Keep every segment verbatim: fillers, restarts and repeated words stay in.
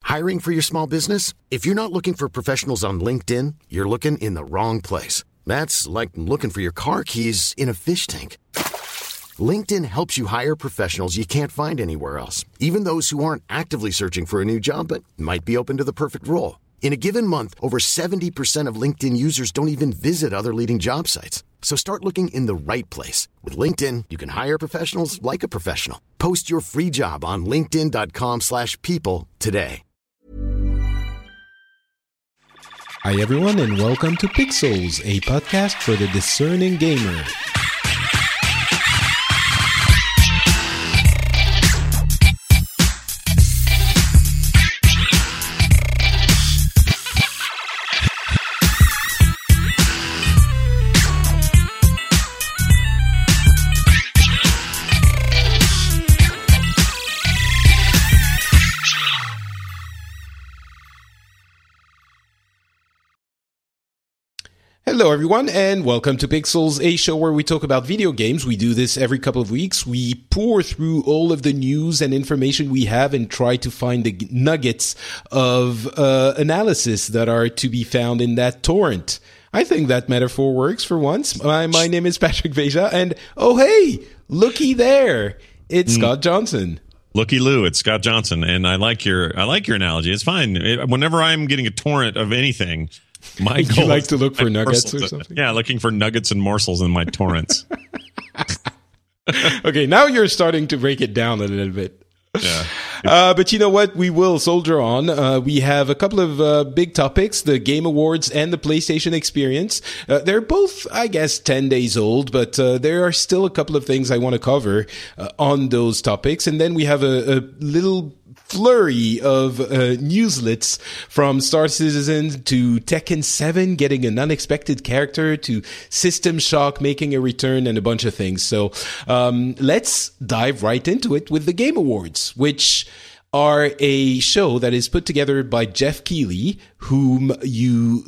Hiring for your small business? If you're not looking for professionals on LinkedIn, you're looking in the wrong place. That's like looking for your car keys in a fish tank. LinkedIn helps you hire professionals you can't find anywhere else, even those who aren't actively searching for a new job but might be open to the perfect role. In a given month, over seventy percent of LinkedIn users don't even visit other leading job sites. So start looking in the right place. With LinkedIn, you can hire professionals like a professional. Post your free job on linkedin.com slash people today. Hi everyone and welcome to Pixels, a podcast for the discerning gamer. Hello everyone and welcome to Pixels, a show where we talk about video games. We do this every couple of weeks. We pour through all of the news and information we have and try to find the nuggets of uh, analysis that are to be found in that torrent. I think that metaphor works for once. My, my name is Patrick Veja and oh hey, looky there. It's mm. Scott Johnson. Looky Lou, it's Scott Johnson, and I like your I like your analogy. It's fine. It, whenever I'm getting a torrent of anything, my goal you like to look for nuggets or to, something? Yeah, looking for nuggets and morsels in my torrents. Okay, now you're starting to break it down a little bit. Yeah. Uh, but you know what? We will soldier on. Uh, we have a couple of uh, big topics, the Game Awards and the PlayStation Experience. Uh, they're both, I guess, ten days old, but uh, there are still a couple of things I want to cover uh, on those topics. And then we have a, a little flurry of uh, newslets from Star Citizen to Tekken seven getting an unexpected character to System Shock making a return and a bunch of things. So um, let's dive right into it with the Game Awards, which are a show that is put together by Jeff Keighley, whom you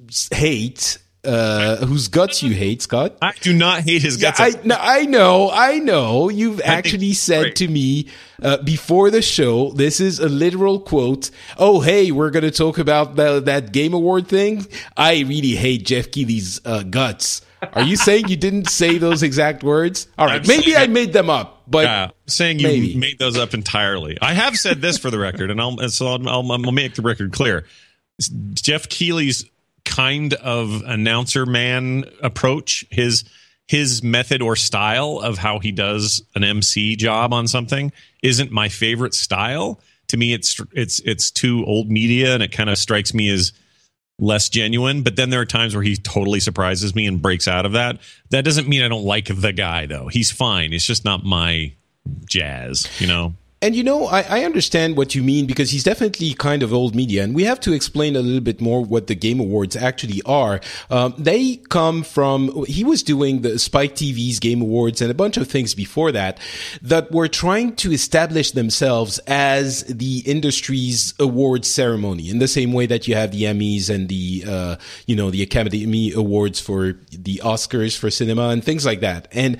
hate. Uh, whose guts you hate, Scott? I do not hate his guts. Yeah, I, no, I know, I know. You've I actually said great. to me uh, before the show, this is a literal quote. Oh, hey, we're going to talk about the, that Game Award thing. I really hate Jeff Keighley's uh, guts. Are you saying you didn't say those exact words? All right, I'm maybe I that, made them up, but yeah, saying you maybe. made those up entirely. I have said this for the record, and I'll and so I'll, I'll, I'll make the record clear. Jeff Keighley's kind of announcer man approach, his his method or style of how he does an M C job on something isn't my favorite style. To me, it's it's it's too old media, and it kind of strikes me as less genuine. But then there are times where he totally surprises me and breaks out of that. That doesn't mean I don't like the guy, though. He's fine. It's just not my jazz, you know? And you know, I, I understand what you mean because he's definitely kind of old media, and we have to explain a little bit more what the Game Awards actually are. Um, they come from, he was doing the Spike T V's Game Awards and a bunch of things before that that were trying to establish themselves as the industry's awards ceremony in the same way that you have the Emmys and the, uh, you know, the Academy Awards for the Oscars for cinema and things like that. And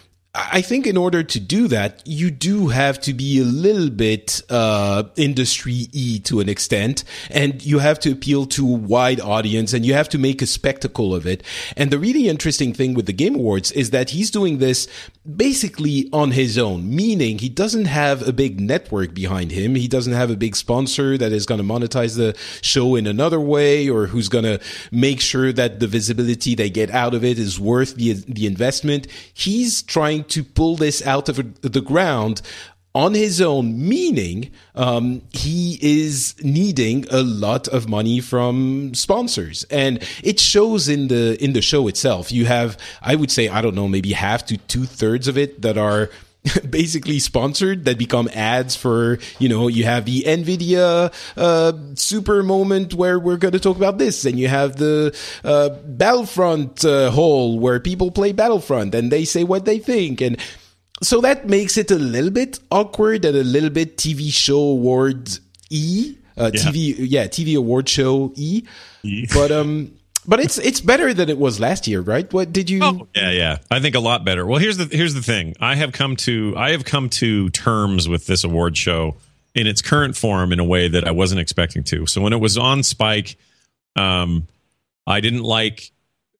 I think in order to do that, you do have to be a little bit uh industry-y to an extent, and you have to appeal to a wide audience, and you have to make a spectacle of it. And the really interesting thing with the Game Awards is that he's doing this basically on his own, meaning he doesn't have a big network behind him. He doesn't have a big sponsor that is going to monetize the show in another way, or who's going to make sure that the visibility they get out of it is worth the the investment. He's trying to pull this out of the ground on his own, meaning um, he is needing a lot of money from sponsors, and it shows in the in the show itself. You have, I would say, I don't know, maybe half to two thirds of it that are basically sponsored, that become ads for, you know, you have the NVIDIA uh, super moment where we're going to talk about this, and you have the uh, Battlefront uh, hall where people play Battlefront and they say what they think. And so that makes it a little bit awkward and a little bit T V show awards-y. Uh, yeah. T V, yeah, T V award show-y. Yeah. But, um... But it's it's better than it was last year, right? What did you? Oh, yeah, yeah. I think a lot better. Well, here's the here's the thing. I have come to I have come to terms with this award show in its current form in a way that I wasn't expecting to. So when it was on Spike, um, I didn't like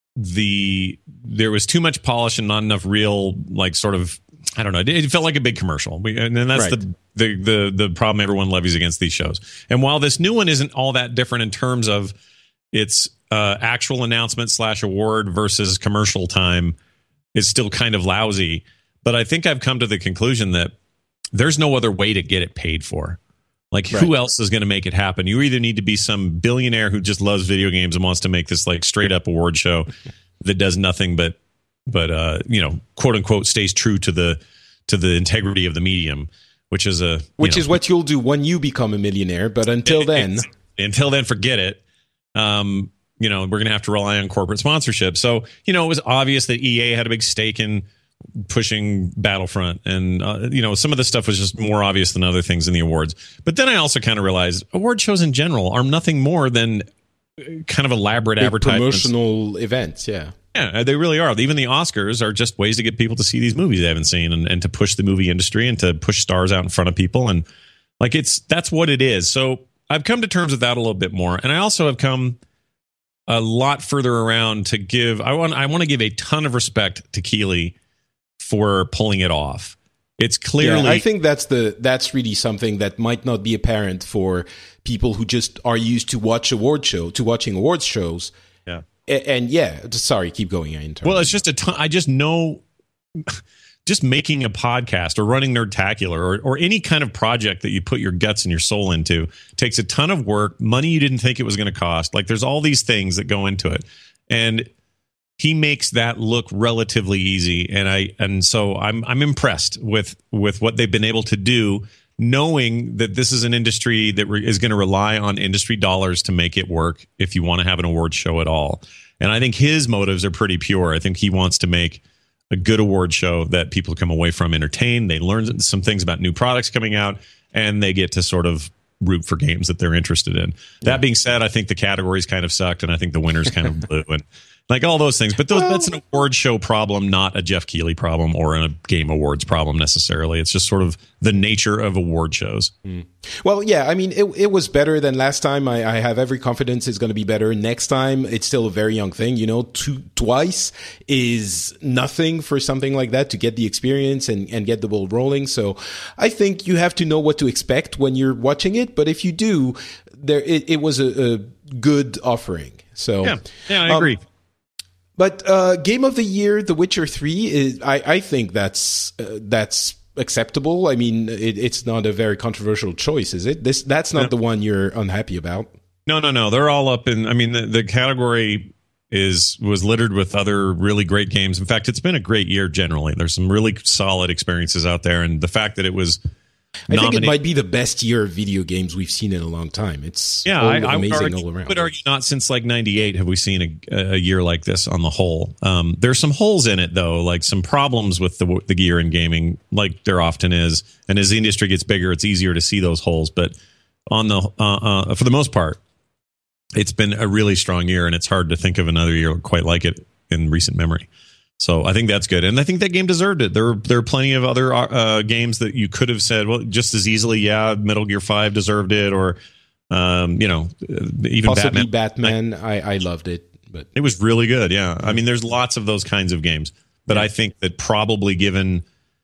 the there was too much polish and not enough real, like, sort of, I don't know. It, it felt like a big commercial, we, and then that's right. the, the the the problem everyone levies against these shows. And while this new one isn't all that different in terms of its uh, actual announcement slash award versus commercial time, is still kind of lousy. But I think I've come to the conclusion that there's no other way to get it paid for. Like, right. Who else is going to make it happen? You either need to be some billionaire who just loves video games and wants to make this, like, straight up award show that does nothing but, but uh, you know, quote unquote, stays true to the to the integrity of the medium, which is a which know, is what you'll do when you become a millionaire. But until then, until then, forget it. Um, you know, we're going to have to rely on corporate sponsorship. So, you know, it was obvious that E A had a big stake in pushing Battlefront, and uh, you know, some of the stuff was just more obvious than other things in the awards. But then I also kind of realized award shows in general are nothing more than kind of elaborate big advertisements, promotional events. Yeah, yeah, they really are. Even the Oscars are just ways to get people to see these movies they haven't seen, and, and to push the movie industry and to push stars out in front of people. And like, it's that's what it is. So I've come to terms with that a little bit more, and I also have come a lot further around to give. I want I want to give a ton of respect to Keighley for pulling it off. It's clearly, yeah, I think that's the that's really something that might not be apparent for people who just are used to watch award show to watching awards shows. Yeah, and, and yeah, sorry, keep going. I well, it's just a ton. I just know, just making a podcast or running Nerdtacular or or any kind of project that you put your guts and your soul into takes a ton of work, money you didn't think it was going to cost. Like, there's all these things that go into it, and he makes that look relatively easy, and I and so I'm I'm impressed with with what they've been able to do, knowing that this is an industry that re- is going to rely on industry dollars to make it work if you want to have an award show at all. And I think his motives are pretty pure. I think he wants to make a good award show that people come away from entertained. They learn some things about new products coming out, and they get to sort of root for games that they're interested in. Yeah. That being said, I think the categories kind of sucked, and I think the winners kind of blew, and like all those things. But those, well, that's an award show problem, not a Jeff Keighley problem or a Game Awards problem necessarily. It's just sort of the nature of award shows. Mm. Well, yeah, I mean, it it was better than last time. I, I have every confidence it's going to be better next time. It's still a very young thing, you know. Two, twice is nothing for something like that to get the experience and, and get the ball rolling. So I think you have to know what to expect when you're watching it. But if you do, there it, it was a, a good offering. So yeah, yeah, I agree. Um, But uh, Game of the Year, The Witcher three, is, I, I think that's uh, that's acceptable. I mean, it, it's not a very controversial choice, is it? This That's not no. the one you're unhappy about. No, no, no. They're all up in, I mean, the, the category is was littered with other really great games. In fact, it's been a great year generally. There's some really solid experiences out there. And the fact that it was I think it might be the best year of video games we've seen in a long time. It's yeah, I, I amazing would argue, all around. I would argue not since like ninety-eight have we seen a, a year like this on the whole. Um, there's some holes in it, though, like some problems with the, the gear in gaming, like there often is. And as the industry gets bigger, it's easier to see those holes. But on the uh, uh, for the most part, it's been a really strong year, and it's hard to think of another year quite like it in recent memory. So I think that's good, and I think that game deserved it. There, there are plenty of other uh, games that you could have said, well, just as easily, yeah, Metal Gear five deserved it, or um, you know, even possibly Batman. Batman. I, I loved it, but it was really good. Yeah, I mean, there's lots of those kinds of games, but yeah. I think that probably given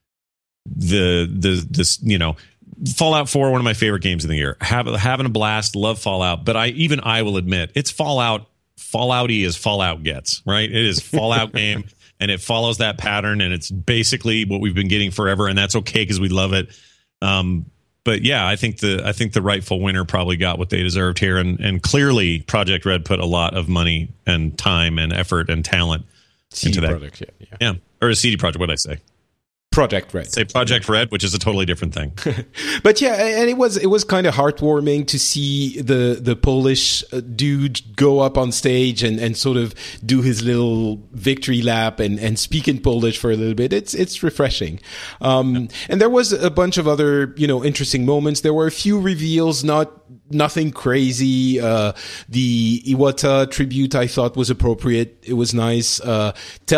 the the this, you know, Fallout four, one of my favorite games of the year. Have, having a blast, love Fallout, but I even I will admit it's Fallout. Fallout-y as Fallout gets, right? It is Fallout game. And it follows that pattern, and it's basically what we've been getting forever, and that's okay because we love it. Um, but yeah, I think the I think the rightful winner probably got what they deserved here, and and clearly Project Red put a lot of money and time and effort and talent C D into that. Project, yeah, yeah. yeah, or a C D Project. What did I say? Project Red. Say Project Red, which is a totally different thing. But yeah, and it was it was kind of heartwarming to see the the Polish dude go up on stage and, and sort of do his little victory lap and, and speak in Polish for a little bit. It's it's refreshing. Um, yeah. And there was a bunch of other, you know, interesting moments. There were a few reveals, not nothing crazy. Uh, the Iwata tribute I thought was appropriate. It was nice. Uh,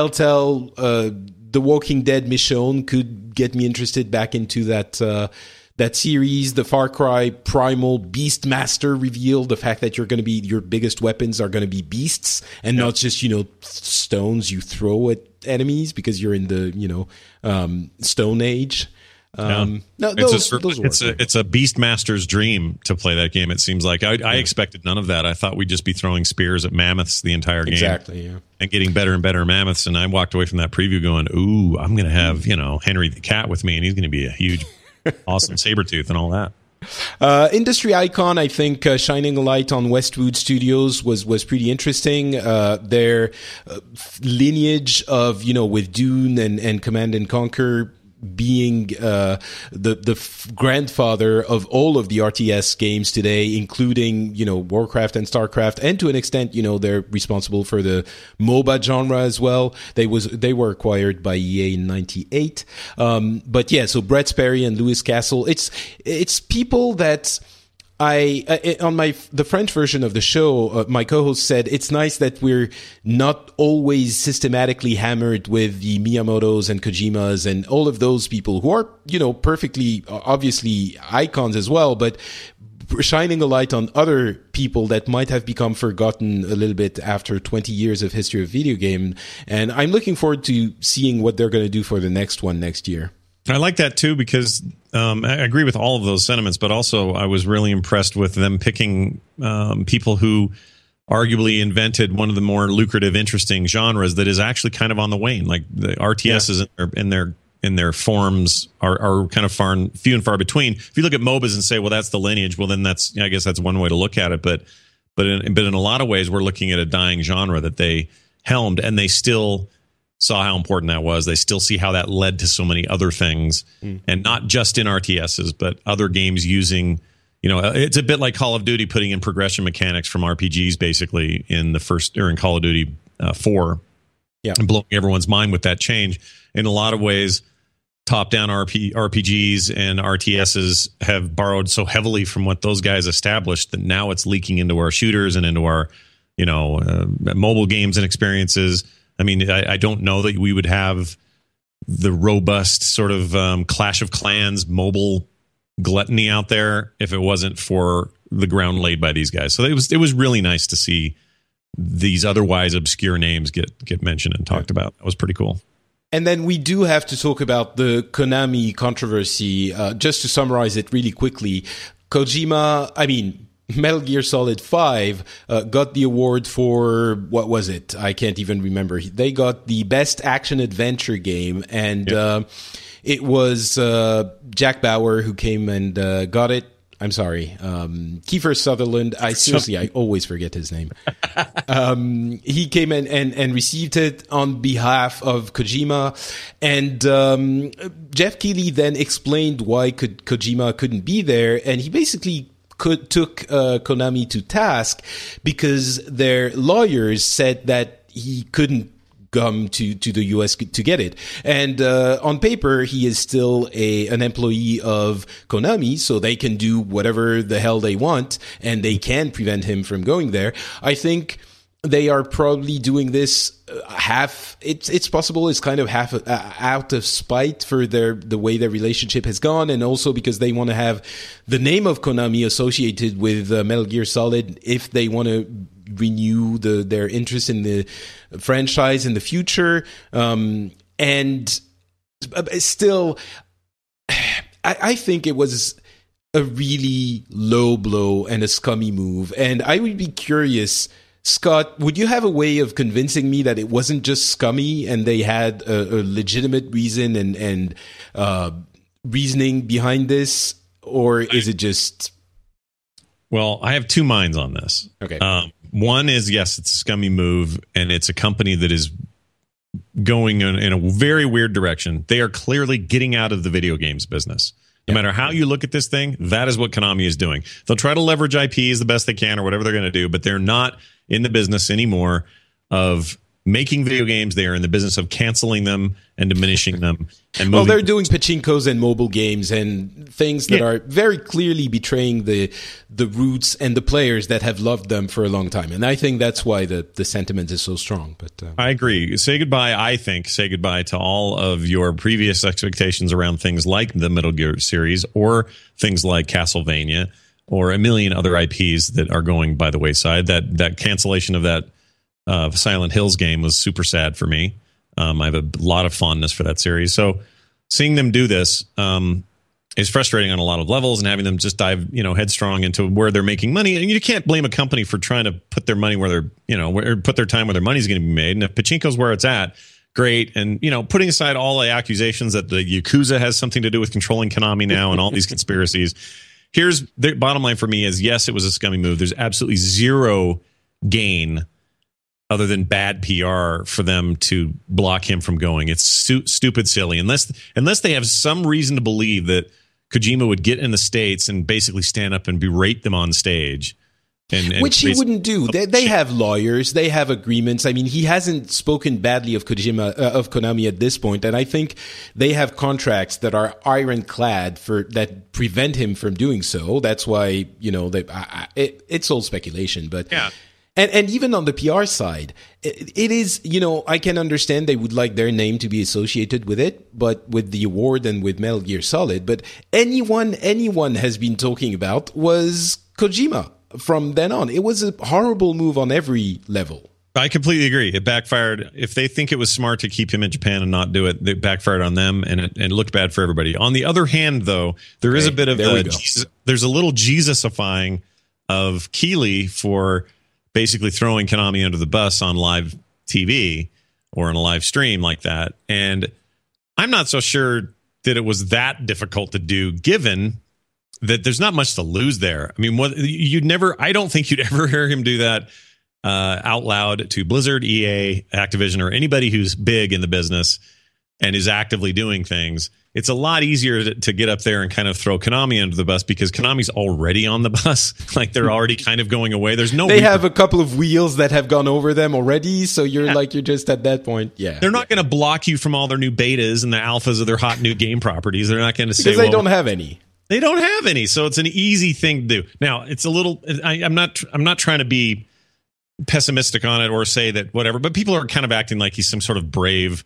Telltale, uh, The Walking Dead Michonne could get me interested back into that uh, that series, the Far Cry Primal Beastmaster reveal, the fact that you're going to be, your biggest weapons are going to be beasts and yeah. not just, you know, stones you throw at enemies because you're in the, you know, um, Stone Age. Um, yeah. no, those, it's, a, those it's, a, it's a Beastmaster's dream to play that game. It seems like I, I yeah. expected none of that. I thought we'd just be throwing spears at mammoths the entire game. Exactly. Yeah. And getting better and better mammoths. And I walked away from that preview going, ooh, I'm going to have, you know, Henry the cat with me and he's going to be a huge, awesome Sabretooth and all that. Uh, industry icon, I think, uh, shining a light on Westwood Studios was was pretty interesting. Uh, their uh, lineage of, you know, with Dune and, and Command and Conquer being uh, the the f- grandfather of all of the R T S games today, including, you know, Warcraft and Starcraft, and to an extent, you know, they're responsible for the MOBA genre as well. They was they were acquired by E A in ninety-eight. Um, but yeah, so Brett Sperry and Louis Castle, it's it's people that I, uh, on my, the French version of the show, uh, my co-host said, it's nice that we're not always systematically hammered with the Miyamotos and Kojimas and all of those people who are, you know, perfectly, obviously icons as well, but shining a light on other people that might have become forgotten a little bit after twenty years of history of video game. And I'm looking forward to seeing what they're going to do for the next one next year. I like that too, because um, I agree with all of those sentiments, but also I was really impressed with them picking um, people who arguably invented one of the more lucrative, interesting genres that is actually kind of on the wane. Like the R T Ss yeah. in, their, in their in their forms are, are kind of far and, few and far between. If you look at MOBAs and say, well, that's the lineage, well, then that's, I guess that's one way to look at it. But but in, but in a lot of ways, we're looking at a dying genre that they helmed, and they still saw how important that was. They still see how that led to so many other things, mm. and not just in R T Ss, but other games using, you know, it's a bit like Call of Duty putting in progression mechanics from R P Gs basically in the first, or in Call of Duty uh, four, yeah, and blowing everyone's mind with that change. In a lot of ways, top-down R P, R P Gs and R T Ss have borrowed so heavily from what those guys established that now it's leaking into our shooters and into our, you know, uh, mobile games and experiences. I mean, I, I don't know that we would have the robust sort of um, Clash of Clans mobile gluttony out there if it wasn't for the ground laid by these guys. So it was it was really nice to see these otherwise obscure names get get mentioned and talked about. That was pretty cool. And then we do have to talk about the Konami controversy. Uh, just to summarize it really quickly, Kojima, I mean, Metal Gear Solid five uh, got the award for, what was it? I can't even remember. They got the best action adventure game, and yep. uh, it was uh, Jack Bauer who came and uh, got it. I'm sorry, um, Kiefer Sutherland. I seriously, I always forget his name. um, he came in and, and received it on behalf of Kojima, and um, Jeff Keighley then explained why Ko- Kojima couldn't be there, and he basically could took uh, Konami to task because their lawyers said that he couldn't come to, to the U S to get it. And uh, on paper, he is still a an employee of Konami, so they can do whatever the hell they want, and they can prevent him from going there. I think they are probably doing this uh, half. It's it's possible it's kind of half uh, out of spite for their the way their relationship has gone, and also because they want to have the name of Konami associated with uh, Metal Gear Solid if they want to renew the their interest in the franchise in the future. Um, and still, I, I think it was a really low blow and a scummy move, and I would be curious. Scott, would you have a way of convincing me that it wasn't just scummy and they had a, a legitimate reason and, and uh, reasoning behind this? Or is it just... Well, I have two minds on this. Okay. Um, one is, yes, it's a scummy move, and it's a company that is going in, in a very weird direction. They are clearly getting out of the video games business. No matter how you look at this thing, that is what Konami is doing. They'll try to leverage I Ps the best they can or whatever they're going to do, but they're not in the business anymore of making video games. They are in the business of canceling them and diminishing them. And well, moving they're doing pachinkos and mobile games and things that yeah. are very clearly betraying the the roots and the players that have loved them for a long time. And I think that's why the, the sentiment is so strong. But uh, I agree. Say goodbye, I think, say goodbye to all of your previous expectations around things like the Metal Gear series or things like Castlevania or a million other I Ps that are going by the wayside. That that cancellation of that uh, Silent Hills game was super sad for me. Um, I have a lot of fondness for that series. So seeing them do this um, is frustrating on a lot of levels, and having them just dive, you know, headstrong into where they're making money. And you can't blame a company for trying to put their money where they're, you know, or put their time where their money's going to be made. And if Pachinko's where it's at, great. And, you know, putting aside all the accusations that the Yakuza has something to do with controlling Konami now and all these conspiracies, here's the bottom line for me is, yes, it was a scummy move. There's absolutely zero gain other than bad P R for them to block him from going. It's stu- stupid silly. Unless unless they have some reason to believe that Kojima would get in the States and basically stand up and berate them on stage. And, and Which he wouldn't do. They, they have lawyers. They have agreements. I mean, he hasn't spoken badly of Kojima, uh, of Konami at this point, and I think they have contracts that are ironclad for that prevent him from doing so. That's why, you know, they, I, I, it, it's all speculation. But yeah. And and even on the P R side, it, it is, you know, I can understand they would like their name to be associated with it, but with the award and with Metal Gear Solid. But anyone anyone has been talking about was Kojima from then on. It was a horrible move on every level. I completely agree. It backfired. If they think it was smart to keep him in Japan and not do it, it backfired on them, and it, and it looked bad for everybody. On the other hand, though, there okay, is a bit of a, Jesus, there's a little Jesusifying of Keighley for basically throwing Konami under the bus on live T V or on a live stream like that. And I'm not so sure that it was that difficult to do, given that there's not much to lose there. I mean, what you'd never, I don't think you'd ever hear him do that uh, out loud to Blizzard, E A, Activision, or anybody who's big in the business and is actively doing things. It's a lot easier to, to get up there and kind of throw Konami under the bus because Konami's already on the bus. Like they're already kind of going away. There's no. They have a couple of wheels that have gone over them already, so you're yeah. like you're just at that point. Yeah, they're not going to block you from all their new betas and the alphas of their hot new game properties. They're not going to say because they well, don't have any. They don't have any, so it's an easy thing to do. Now it's a little. I, I'm not. I'm not trying to be pessimistic on it or say that whatever, but people are kind of acting like he's some sort of brave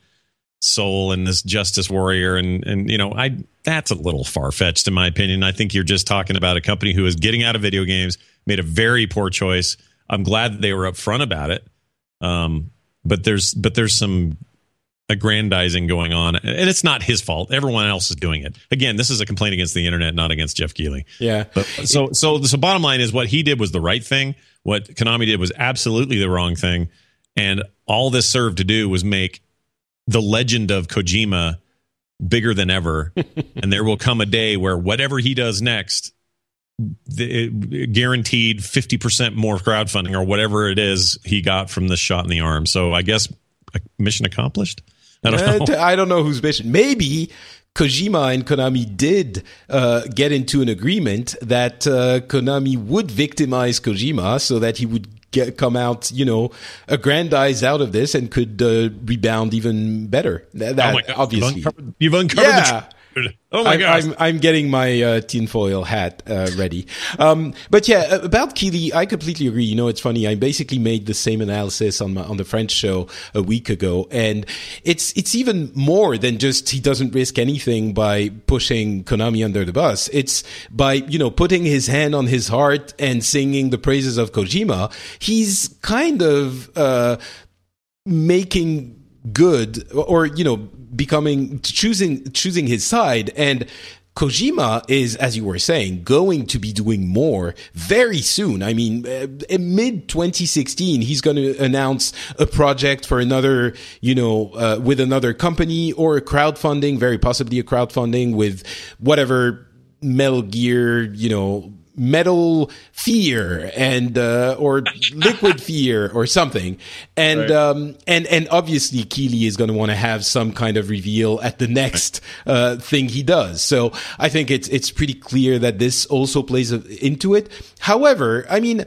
soul and this justice warrior, and and you know, I that's a little far-fetched in my opinion. I think you're just talking about a company who is getting out of video games, made a very poor choice. I'm glad that they were upfront about it, um, but there's but there's some aggrandizing going on, and it's not his fault. Everyone else is doing it. Again, this is a complaint against the internet, not against Jeff Keighley. Yeah. But, so so so bottom line is what he did was the right thing. What Konami did was absolutely the wrong thing, and all this served to do was make the legend of Kojima bigger than ever. And there will come a day where whatever he does next, the, guaranteed fifty percent more crowdfunding or whatever it is he got from this shot in the arm. So I guess mission accomplished. I don't know. I don't know whose mission. Maybe Kojima and Konami did uh, get into an agreement that uh, Konami would victimize Kojima so that he would Get, come out, you know, aggrandized out of this and could uh, rebound even better. That, that oh my God. obviously, you've uncovered, you've uncovered yeah. the Oh my god! I'm, I'm getting my uh, tinfoil hat uh, ready. Um, but yeah, about Keighley, I completely agree. You know, it's funny. I basically made the same analysis on my, on the French show a week ago, and it's it's even more than just he doesn't risk anything by pushing Konami under the bus. It's by, you know, putting his hand on his heart and singing the praises of Kojima. He's kind of uh, making good, or, you know, becoming choosing choosing his side. And Kojima is, as you were saying, going to be doing more very soon. I mean, uh, in mid twenty sixteen, he's going to announce a project for another, you know, uh, with another company, or a crowdfunding, very possibly a crowdfunding with whatever Metal Gear, you know, Metal Fear and uh, or Liquid Fear or something, and right. um, and and obviously Keighley is going to want to have some kind of reveal at the next uh, thing he does. So I think it's it's pretty clear that this also plays into it. However, I mean,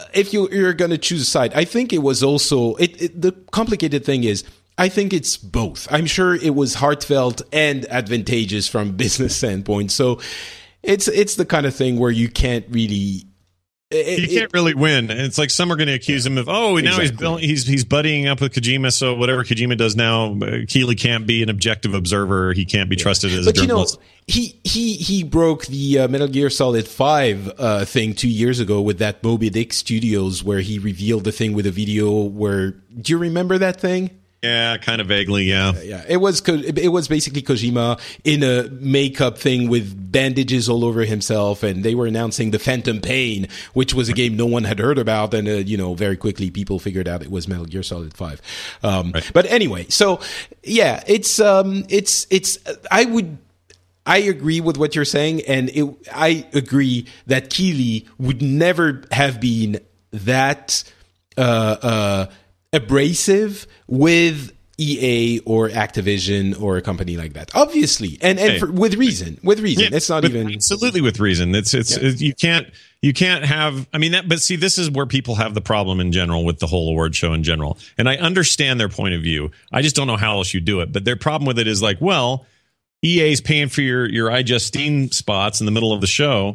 if you, you're going to choose a side, I think it was also it, it. The complicated thing is, I think it's both. I'm sure it was heartfelt and advantageous from a business standpoint. So it's it's the kind of thing where you can't really. It, you can't it, really win. And it's like some are going to accuse him of, oh, now exactly. he's building, he's he's buddying up with Kojima. So whatever Kojima does now, Keighley can't be an objective observer. He can't be yeah. trusted as but a journalist. You know, he he he broke the uh, Metal Gear Solid five uh, thing two years ago with that Moby Dick Studios, where he revealed the thing with a video. Where do you remember that thing? Yeah, kind of vaguely, yeah. Yeah, it was it was basically Kojima in a makeup thing with bandages all over himself, and they were announcing the Phantom Pain, which was a game no one had heard about, and uh, you know, very quickly people figured out it was Metal Gear Solid five. Um, right. But anyway, so yeah, it's um, it's it's I would. I agree with what you're saying, and it, I agree that Keighley would never have been that uh, uh, abrasive with E A or Activision or a company like that, obviously, and and hey. for, with reason, with reason. Yeah, it's not with, even absolutely with reason. It's it's, yeah. it's you can't you can't have. I mean that, but see, this is where people have the problem in general with the whole award show in general, and I understand their point of view. I just don't know how else you do it. But their problem with it is like, well, E A's paying for your your iJustine spots in the middle of the show,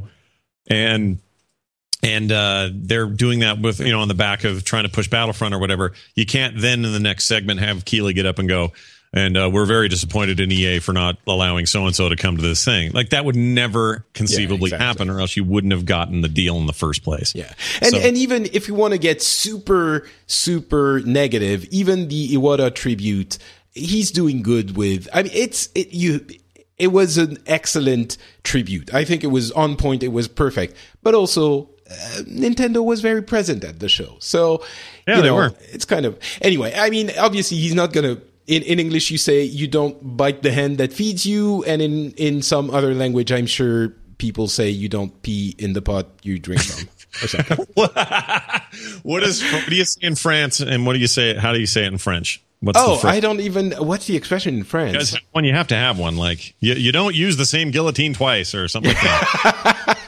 and. And uh, they're doing that with, you know, on the back of trying to push Battlefront or whatever. You can't then in the next segment have Keighley get up and go, and uh, we're very disappointed in E A for not allowing so-and-so to come to this thing. Like that would never conceivably yeah, exactly. happen, or else you wouldn't have gotten the deal in the first place. Yeah. And so, and even if you want to get super, super negative, even the Iwata tribute, he's doing good with, I mean, it's, it, you, it was an excellent tribute. I think it was on point. It was perfect, but also, Uh, Nintendo was very present at the show. So, yeah, you know, they were. It's kind of, anyway, I mean, obviously he's not going to, in, in English you say you don't bite the hand that feeds you. And in, in some other language, I'm sure people say you don't pee in the pot you drink from or something. what is, what do you say in France? And what do you say, how do you say it in French? What's oh, the fr- I don't even, what's the expression in French? Because when you have to have one, like you, you don't use the same guillotine twice or something like that.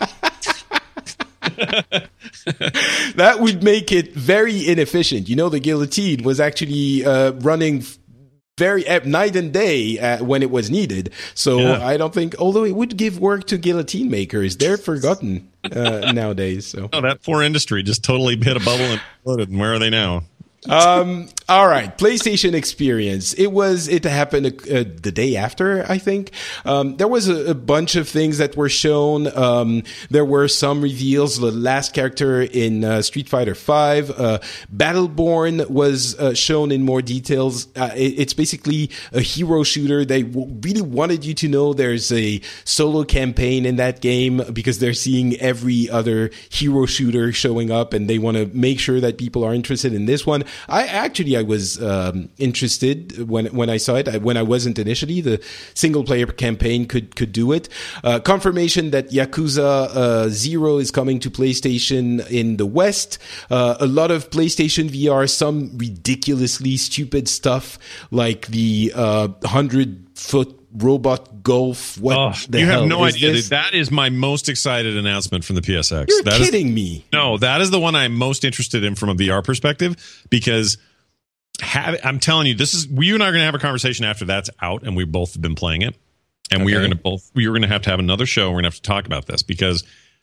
That would make it very inefficient. You know, the guillotine was actually uh, running very uh, night and day uh, when it was needed. So yeah. I don't think, although it would give work to guillotine makers, they're forgotten uh, nowadays. So oh, that poor industry just totally hit a bubble and exploded. And where are they now? um all right, PlayStation Experience. It was it happened uh, the day after, I think. Um there was a, a bunch of things that were shown. Um there were some reveals. The last character in uh, Street Fighter five, uh Battleborn was uh, shown in more details. Uh, it, it's basically a hero shooter. They w- really wanted you to know there's a solo campaign in that game because they're seeing every other hero shooter showing up, and they want to make sure that people are interested in this one. I actually I was um, interested when when I saw it. I, when I wasn't initially, the single player campaign could could do it. Uh, confirmation that Yakuza uh, Zero is coming to PlayStation in the West. Uh, a lot of PlayStation V R, some ridiculously stupid stuff like the uh, hundred foot robot golf. What oh, the you hell have no is idea. this? That is my most excited announcement from the P S X. You're that kidding is, me. No, that is the one I'm most interested in from a V R perspective, because have, I'm telling you, this is you and I are going to have a conversation after that's out, and we've both been playing it, and okay. we are going to both we are going to have to have another show. We're going to have to talk about this, because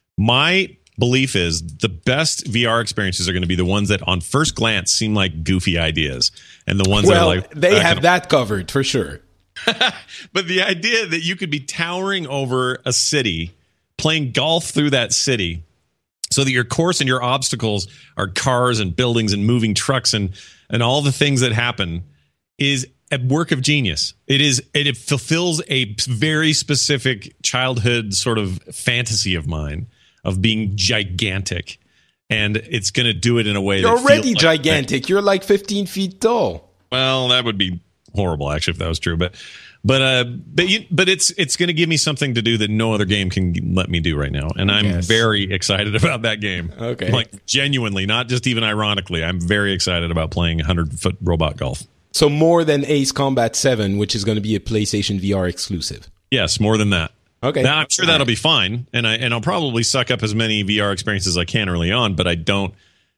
my belief is the best V R experiences are going to be the ones that on first glance seem like goofy ideas, and the ones well, that are like they have that covered for sure. But the idea that you could be towering over a city, playing golf through that city, so that your course and your obstacles are cars and buildings and moving trucks and and all the things that happen, is a work of genius. It is it, it fulfills a very specific childhood sort of fantasy of mine of being gigantic, and it's going to do it in a way. You're that already feels gigantic. Like, You're like fifteen feet tall. Well, that would be horrible, actually, if that was true. But but uh, but you, but it's it's going to give me something to do that no other game can let me do right now, and I'm yes. very excited about that game. Okay, like genuinely, not just even ironically, I'm very excited about playing hundred foot robot golf. So more than Ace Combat seven, which is going to be a PlayStation V R exclusive. Yes, more than that. Okay, now, I'm sure that'll be fine, and I and I'll probably suck up as many V R experiences as I can early on, but I don't.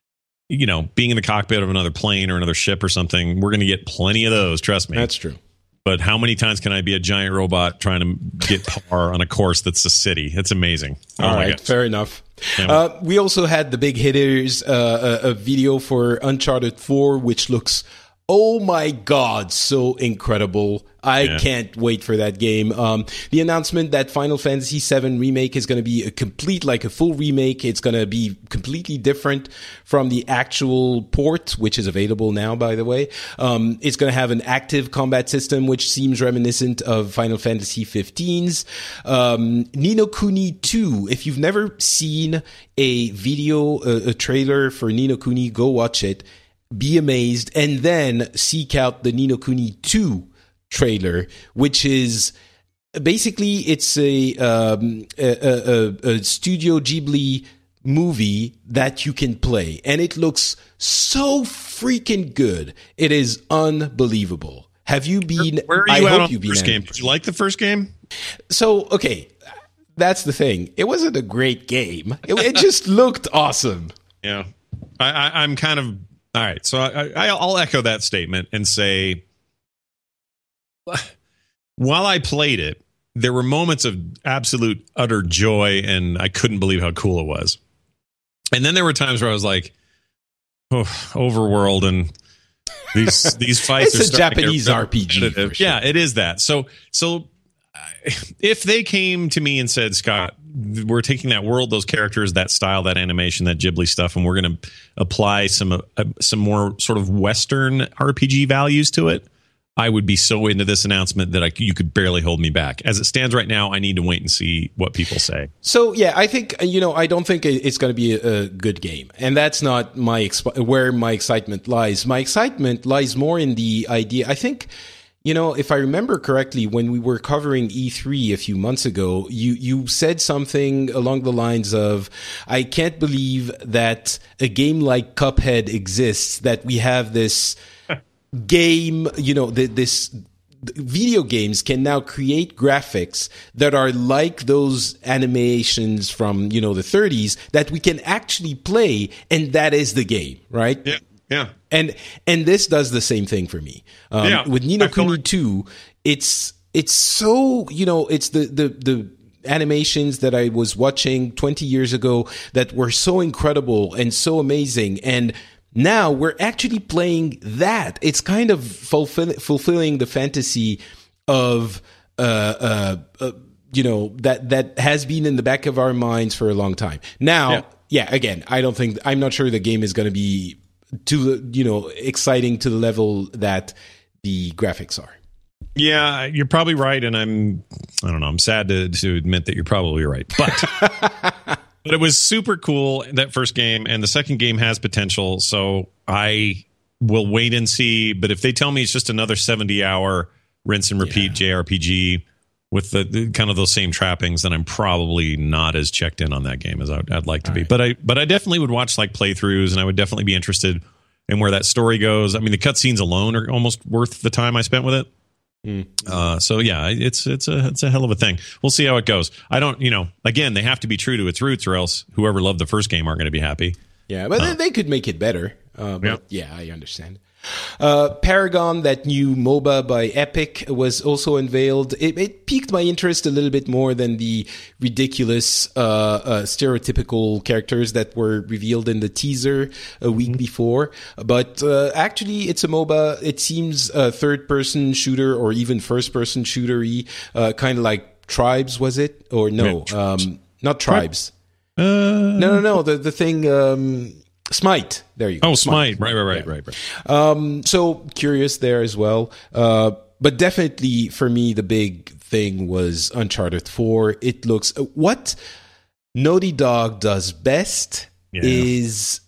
you know, being in the cockpit of another plane or another ship or something. We're going to get plenty of those. Trust me. That's true. But how many times can I be a giant robot trying to get par on a course that's a city? It's amazing. All oh right, God. Fair enough. Yeah. Uh, we also had the big hitters, uh, a, a video for Uncharted four, which looks, oh my God, so incredible. I Yeah. can't wait for that game. Um, the announcement that Final Fantasy seven Remake is going to be a complete, like a full remake. It's going to be completely different from the actual port, which is available now, by the way. Um, it's going to have an active combat system, which seems reminiscent of Final Fantasy fifteen's. Um, Ni no Kuni two. If you've never seen a video, a, a trailer for Ni no Kuni, go watch it. Be amazed, and then seek out the Ni no Kuni two trailer, which is basically it's a, um, a, a, a Studio Ghibli movie that you can play, and it looks so freaking good. It is unbelievable. Have you been? Where are I you at hope on you've the been first at game? it. Did you like the first game? So, okay, that's the thing. It wasn't a great game. It, it just looked awesome. Yeah, I, I, I'm kind of all right. So I, I, I'll echo that statement and say, while I played it, there were moments of absolute utter joy, and I couldn't believe how cool it was. And then there were times where I was like, "Oh, overworld and these these fights." It's are a Japanese get R P G. For sure. Yeah, it is that. So so. If they came to me and said, Scott, we're taking that world, those characters, that style, that animation, that Ghibli stuff, and we're going to apply some uh, some more sort of Western R P G values to it, I would be so into this announcement that I, you could barely hold me back. As it stands right now, I need to wait and see what people say. So, yeah, I think, you know, I don't think it's going to be a, a good game. And that's not my exp- where my excitement lies. My excitement lies more in the idea. I think, you know, if I remember correctly, when we were covering E three a few months ago, you, you said something along the lines of, I can't believe that a game like Cuphead exists, that we have this game, you know, th- this video games can now create graphics that are like those animations from, you know, the thirties that we can actually play, and that is the game, right? Yeah. Yeah. And and this does the same thing for me. Um, Yeah, with Ni no I feel Kuni like- two, it's it's so, you know, it's the, the, the animations that I was watching twenty years ago that were so incredible and so amazing. And now we're actually playing that. It's kind of fulfill, fulfilling the fantasy of, uh, uh, uh, you know, that, that has been in the back of our minds for a long time. Now, Yeah. yeah, again, I don't think, I'm not sure the game is going to be to the, you know, exciting to the level that the graphics are. Yeah, you're probably right, and I'm I don't know, I'm sad to, to admit that you're probably right. But but it was super cool, that first game, and the second game has potential, so I will wait and see. But if they tell me it's just another seventy hour rinse and repeat J R P G with the, the kind of those same trappings, then I'm probably not as checked in on that game as I'd, I'd like to All be. Right. But I but I definitely would watch like playthroughs, and I would definitely be interested in where that story goes. I mean, the cutscenes alone are almost worth the time I spent with it. Mm. Uh, so yeah, it's it's a it's a hell of a thing. We'll see how it goes. I don't, you know, again, they have to be true to its roots, or else whoever loved the first game aren't going to be happy. Yeah, but uh, they could make it better. Uh, but yeah. yeah, I understand. Uh, Paragon, that new MOBA by Epic, was also unveiled. It, it piqued my interest a little bit more than the ridiculous, uh, uh, stereotypical characters that were revealed in the teaser a week mm-hmm. before. But uh, actually, it's a MOBA. It seems a third-person shooter or even first-person shooter-y, uh, kind of like Tribes, was it? Or no, um, not Tribes. Uh, no, no, no. The the thing. Um, Smite. There you go. Oh, Smite. Smite. Right, right, right, yeah. right, right. Um, so curious there as well. Uh, but definitely for me, the big thing was Uncharted four. It looks, what Naughty Dog does best yeah. is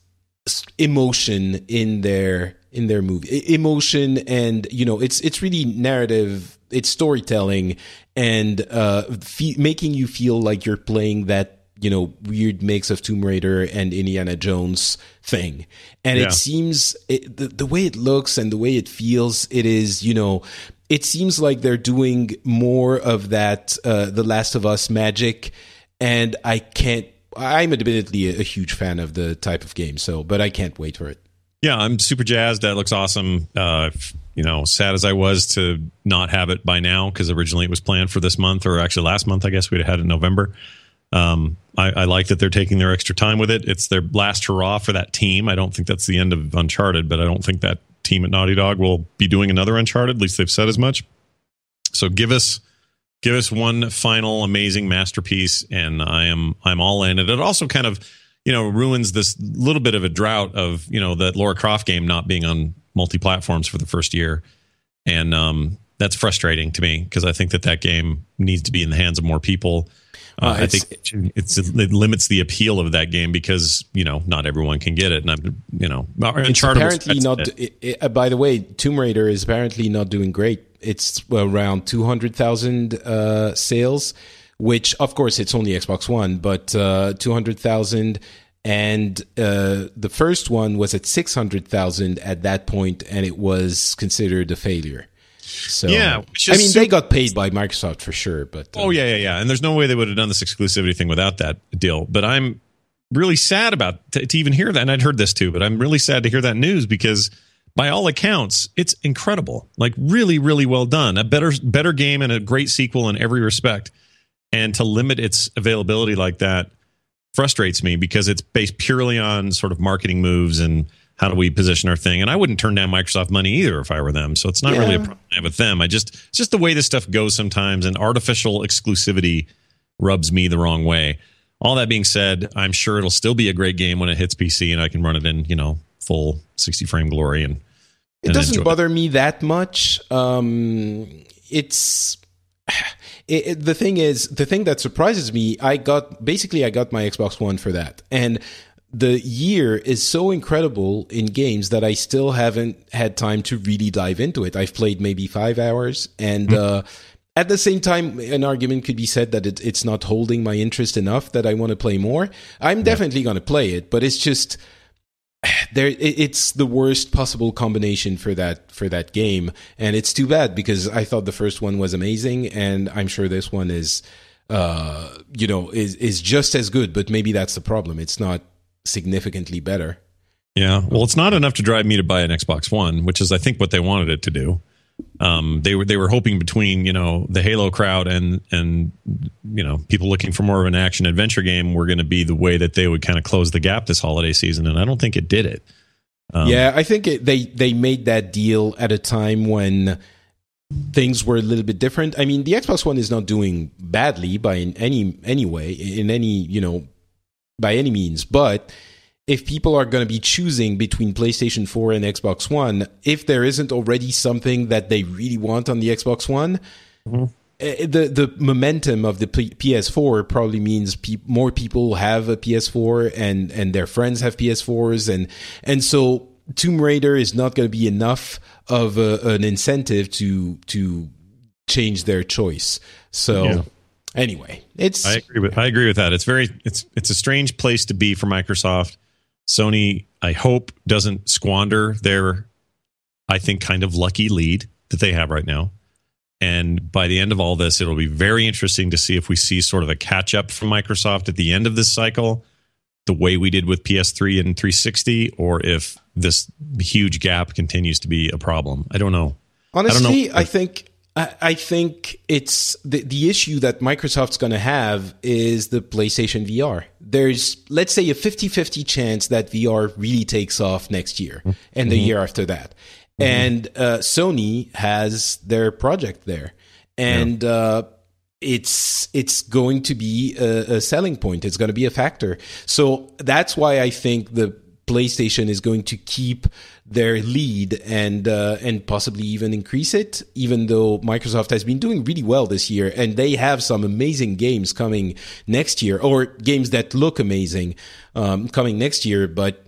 emotion in their, in their movie. Emotion, and, you know, it's, it's really narrative. It's storytelling, and, uh, fe- making you feel like you're playing that, you know, weird mix of Tomb Raider and Indiana Jones thing. And yeah. it seems, it, the, the way it looks and the way it feels, it is, you know, it seems like they're doing more of that, uh, The Last of Us magic. And I can't I'm admittedly a, a huge fan of the type of game. So, but I can't wait for it. Yeah, I'm super jazzed. That looks awesome. Uh, you know, sad as I was to not have it by now, because originally it was planned for this month, or actually last month. I guess we'd have had it in November. Um, I, I like that they're taking their extra time with it. It's their last hurrah for that team. I don't think that's the end of Uncharted, but I don't think that team at Naughty Dog will be doing another Uncharted. At least they've said as much. So give us give us one final amazing masterpiece, and I am I'm all in. And it also kind of, you know, ruins this little bit of a drought of, you know, that Lara Croft game not being on multi-platforms for the first year. And um, that's frustrating to me, because I think that that game needs to be in the hands of more people. Uh, uh, I think it's, it limits the appeal of that game, because, you know, not everyone can get it. And I'm, you know, it's apparently not, it. It, it, by the way, Tomb Raider is apparently not doing great. It's around two hundred thousand uh, sales, which, of course, it's only Xbox One, but uh, two hundred thousand, and uh, the first one was at six hundred thousand at that point, and it was considered a failure. So, yeah, I mean, super- they got paid by Microsoft for sure, but uh, oh yeah, yeah, yeah, and there's no way they would have done this exclusivity thing without that deal. But I'm really sad about to, to even hear that, and I'd heard this too, but I'm really sad to hear that news, because by all accounts, it's incredible. Like, really, really well done. A better, better game and a great sequel in every respect. And to limit its availability like that frustrates me, because it's based purely on sort of marketing moves and how do we position our thing. And I wouldn't turn down Microsoft money either if I were them. So it's not yeah. really a problem I have with them. I just, it's just the way this stuff goes sometimes, and artificial exclusivity rubs me the wrong way. All that being said, I'm sure it'll still be a great game when it hits P C and I can run it in, you know, full sixty frame glory. And, and it doesn't bother it. me that much. Um, it's, It, it, the thing is, the thing that surprises me, I got, basically I got my Xbox One for that. And the year is so incredible in games that I still haven't had time to really dive into it. I've played maybe five hours. And mm-hmm. uh, at the same time, an argument could be said that it, it's not holding my interest enough that I want to play more. I'm yeah. definitely going to play it, but it's just... There, it's the worst possible combination for that for that game, and it's too bad, because I thought the first one was amazing, and I'm sure this one is, uh, you know, is is just as good. But maybe that's the problem; it's not significantly better. Yeah, well, it's not enough to drive me to buy an Xbox One, which is, I think, what they wanted it to do. Um, they were they were hoping between, you know, the Halo crowd and and you know, people looking for more of an action adventure game were going to be the way that they would kind of close the gap this holiday season, and I don't think it did it. Um, yeah, I think it, they they made that deal at a time when things were a little bit different. I mean, the Xbox One is not doing badly by in any any way, in any, you know, by any means, but if people are going to be choosing between PlayStation four and Xbox One, if there isn't already something that they really want on the Xbox One, mm-hmm. the the momentum of the P S four probably means pe- more people have a P S four, and and their friends have P S fours, and and so Tomb Raider is not going to be enough of a, an incentive to to change their choice. So. Yeah. Anyway, it's I agree with I agree with that. It's very it's it's a strange place to be for Microsoft. Sony, I hope, doesn't squander their, I think, kind of lucky lead that they have right now. And by the end of all this, it'll be very interesting to see if we see sort of a catch up from Microsoft at the end of this cycle, the way we did with P S three and three sixty, or if this huge gap continues to be a problem. I don't know. Honestly, I, don't know. I think I think it's the, the issue that Microsoft's going to have is the PlayStation V R. There's, let's say, a fifty-fifty chance that V R really takes off next year and mm-hmm. the year after that. Mm-hmm. And uh, Sony has their project there. And yeah. uh, it's it's going to be a, a selling point. It's going to be a factor. So that's why I think the PlayStation is going to keep their lead and uh, and possibly even increase it, even though Microsoft has been doing really well this year, and they have some amazing games coming next year, or games that look amazing um, coming next year. But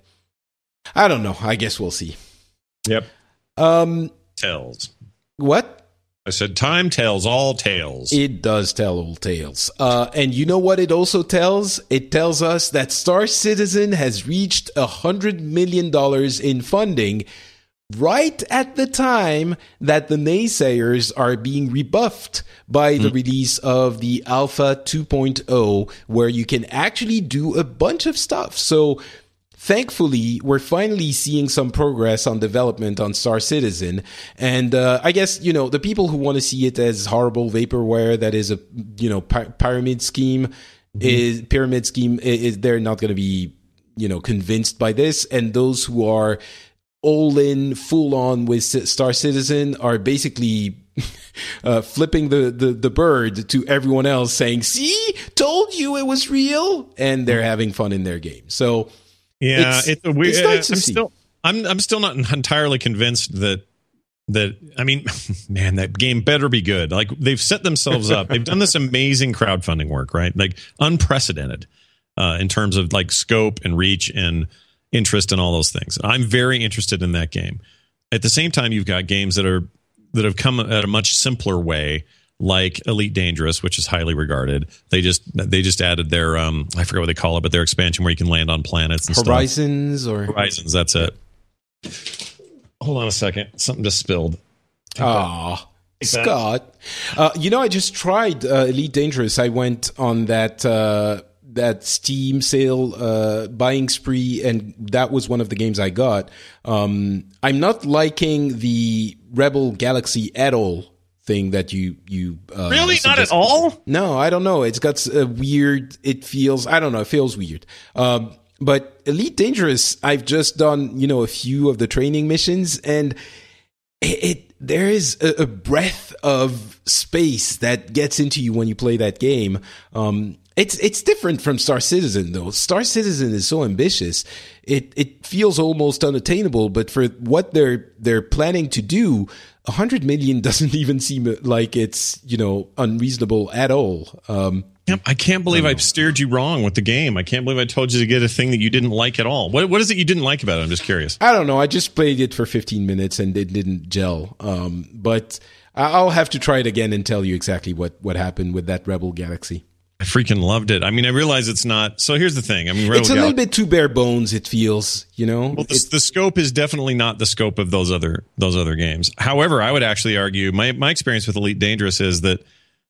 I don't know. I guess we'll see. Yep. Um, Tells. What? I said time tells all tales. It does tell all tales. Uh, and you know what it also tells? It tells us that Star Citizen has reached one hundred million dollars in funding, right at the time that the naysayers are being rebuffed by the mm. release of the Alpha two point oh, where you can actually do a bunch of stuff. So thankfully, we're finally seeing some progress on development on Star Citizen. And uh, I guess, you know, the people who want to see it as horrible vaporware that is a, you know, py- pyramid scheme mm-hmm. is pyramid scheme is they're not going to be, you know, convinced by this. And those who are all in, full on with Star Citizen are basically uh, flipping the, the, the bird to everyone else saying, see, told you it was real. And they're having fun in their game. So yeah, it's, it's a weird, it's nice to I'm see. still, I'm, I'm still not entirely convinced that, that, I mean, man, that game better be good. Like they've set themselves up. They've done this amazing crowdfunding work, right? Like unprecedented uh, in terms of like scope and reach and interest and all those things. I'm very interested in that game. At the same time, you've got games that are that have come at a much simpler way, like Elite Dangerous, which is highly regarded. They just they just added their um I forget what they call it, but their expansion where you can land on planets and Horizons stuff. or Horizons. That's it. Hold on a second. Something just spilled. Ah, Scott. Uh, you know, I just tried uh, Elite Dangerous. I went on that. Uh, that Steam sale uh, buying spree, and that was one of the games I got. Um, I'm not liking the Rebel Galaxy at all thing that you you uh, really suggest. Not at all. No, I don't know. It's got a weird. It feels. I don't know. It feels weird. Um, but Elite Dangerous, I've just done you know a few of the training missions, and it, it there is a, a breath of space that gets into you when you play that game. Um, It's it's different from Star Citizen though. Star Citizen is so ambitious. It it feels almost unattainable, but for what they're they're planning to do, a hundred million doesn't even seem like it's, you know, unreasonable at all. Um I can't believe I, I steered you wrong with the game. I can't believe I told you to get a thing that you didn't like at all. What what is it you didn't like about it? I'm just curious. I don't know. I just played it for fifteen minutes and it didn't gel. Um but I'll have to try it again and tell you exactly what what happened with that Rebel Galaxy. I freaking loved it. I mean, I realize it's not. So here's the thing. I mean, Rebel it's a Gal- little bit too bare bones. It feels, you know. Well, the, the scope is definitely not the scope of those other those other games. However, I would actually argue my my experience with Elite Dangerous is that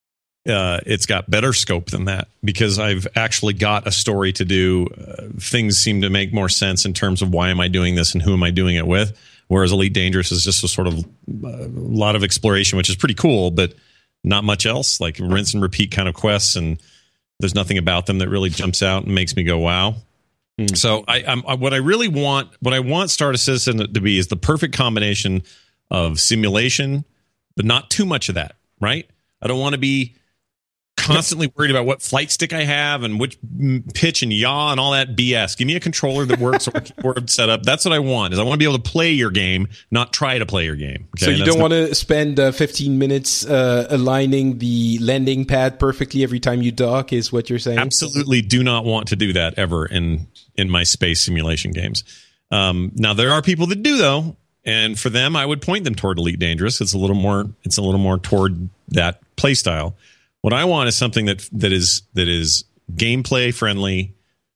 uh, it's got better scope than that because I've actually got a story to do. Uh, things seem to make more sense in terms of why am I doing this and who am I doing it with. Whereas Elite Dangerous is just a sort of uh, a lot of exploration, which is pretty cool, but not much else. Like rinse and repeat kind of quests and. There's nothing about them that really jumps out and makes me go, wow. Mm. So I, I'm, I, what I really want, what I want Star Citizen to be is the perfect combination of simulation, but not too much of that, right? I don't want to be constantly worried about what flight stick I have and which pitch and yaw and all that B S. Give me a controller that works or a keyboard setup. That's what I want. Is I want to be able to play your game, not try to play your game. Okay? So you don't want to spend uh, fifteen minutes uh, aligning the landing pad perfectly every time you dock, is what you're saying? Absolutely, do not want to do that ever in in my space simulation games. Um, now there are people that do though, and for them, I would point them toward Elite Dangerous. It's a little more. It's a little more toward that play style. What I want is something that that is that is gameplay friendly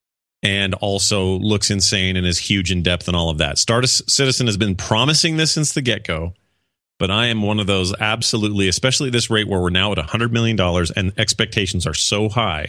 and also looks insane and is huge in depth and all of that. Star Citizen has been promising this since the get-go, but I am one of those absolutely, especially at this rate where we're now at one hundred million dollars and expectations are so high,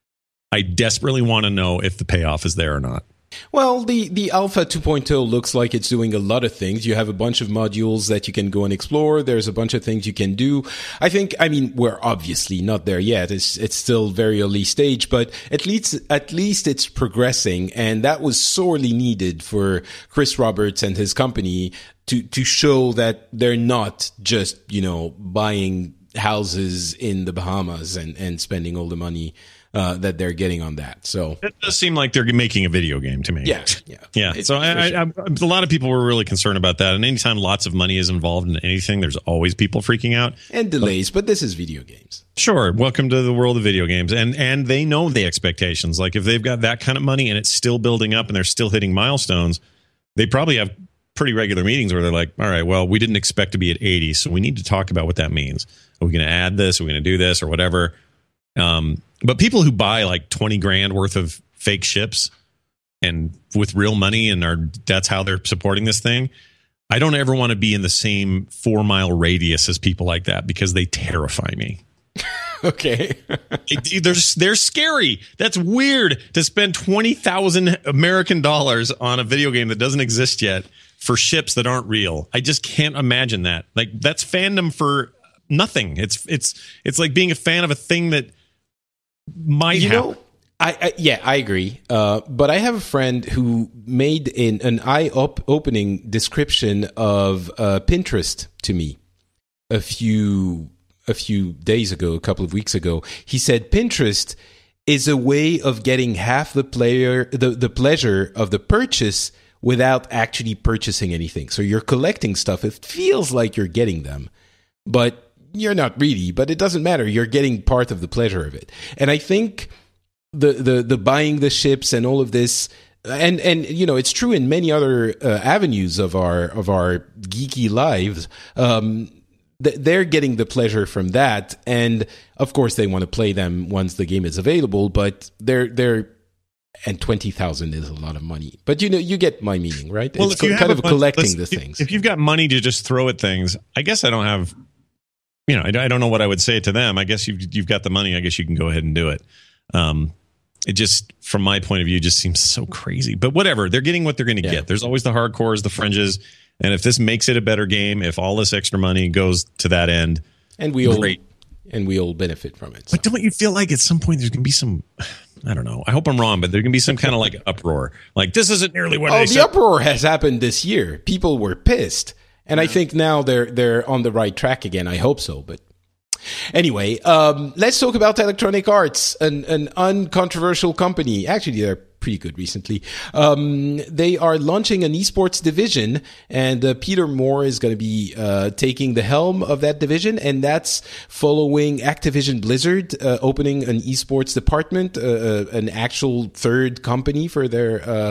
I desperately want to know if the payoff is there or not. Well, the, the Alpha two point oh looks like it's doing a lot of things. You have a bunch of modules that you can go and explore. There's a bunch of things you can do. I think, I mean, we're obviously not there yet. It's, it's still very early stage, but at least, at least it's progressing. And that was sorely needed for Chris Roberts and his company to, to show that they're not just, you know, buying houses in the Bahamas and, and spending all the money Uh, that they're getting on that. So it does seem like they're making a video game to me. Yeah, yeah, yeah. It's, so I, I, I, a lot of people were really concerned about that. And anytime lots of money is involved in anything, there's always people freaking out and delays. But, but this is video games. Sure, welcome to the world of video games, and and they know the expectations. Like if they've got that kind of money and it's still building up and they're still hitting milestones, they probably have pretty regular meetings where they're like, all right, well, we didn't expect to be at eighty, so we need to talk about what that means. Are we going to add this? Are we going to do this or whatever? Um, but people who buy like twenty grand worth of fake ships and with real money and are that's how they're supporting this thing. I don't ever want to be in the same four mile radius as people like that because they terrify me. Okay. they're, they're scary. That's weird to spend twenty thousand American dollars on a video game that doesn't exist yet for ships that aren't real. I just can't imagine that. Like, that's fandom for nothing. It's it's it's like being a fan of a thing that might you happen. know, I, I yeah, I agree. Uh, but I have a friend who made an, an eye-opening description of uh, Pinterest to me a few a few days ago, a couple of weeks ago. He said Pinterest is a way of getting half the player the, the pleasure of the purchase without actually purchasing anything. So you're collecting stuff. It feels like you're getting them, but you're not really. But it doesn't matter. You're getting part of the pleasure of it. And I think the the the buying the ships and all of this, and and you know, it's true in many other uh, avenues of our of our geeky lives. Um, they're getting the pleasure from that, and of course they want to play them once the game is available. But they're they're and twenty thousand is a lot of money. But you know, you get my meaning, right? Well, it's if you kind of bunch, collecting the things. If you've got money to just throw at things, I guess I don't have. You know, I don't know what I would say to them. I guess you've you've got the money. I guess you can go ahead and do it. Um, it just, from my point of view, just seems so crazy. But whatever, they're getting what they're going to yeah. get. There's always the hardcores, the fringes. And if this makes it a better game, if all this extra money goes to that end, and we great. all and we all benefit from it. So. But don't you feel like at some point there's going to be some, I don't know, I hope I'm wrong, but there's going to be some kind of like uproar. Like, this isn't nearly what oh, they the said. uproar has happened this year. People were pissed. And yeah. I think now they're they're on the right track again. I hope so. But anyway, um, let's talk about Electronic Arts, an, an uncontroversial company. Actually, they're pretty good recently. Um, they are launching an esports division, and uh, Peter Moore is going to be uh, taking the helm of that division, and that's following Activision Blizzard uh, opening an esports department, uh, uh, an actual third company for their uh,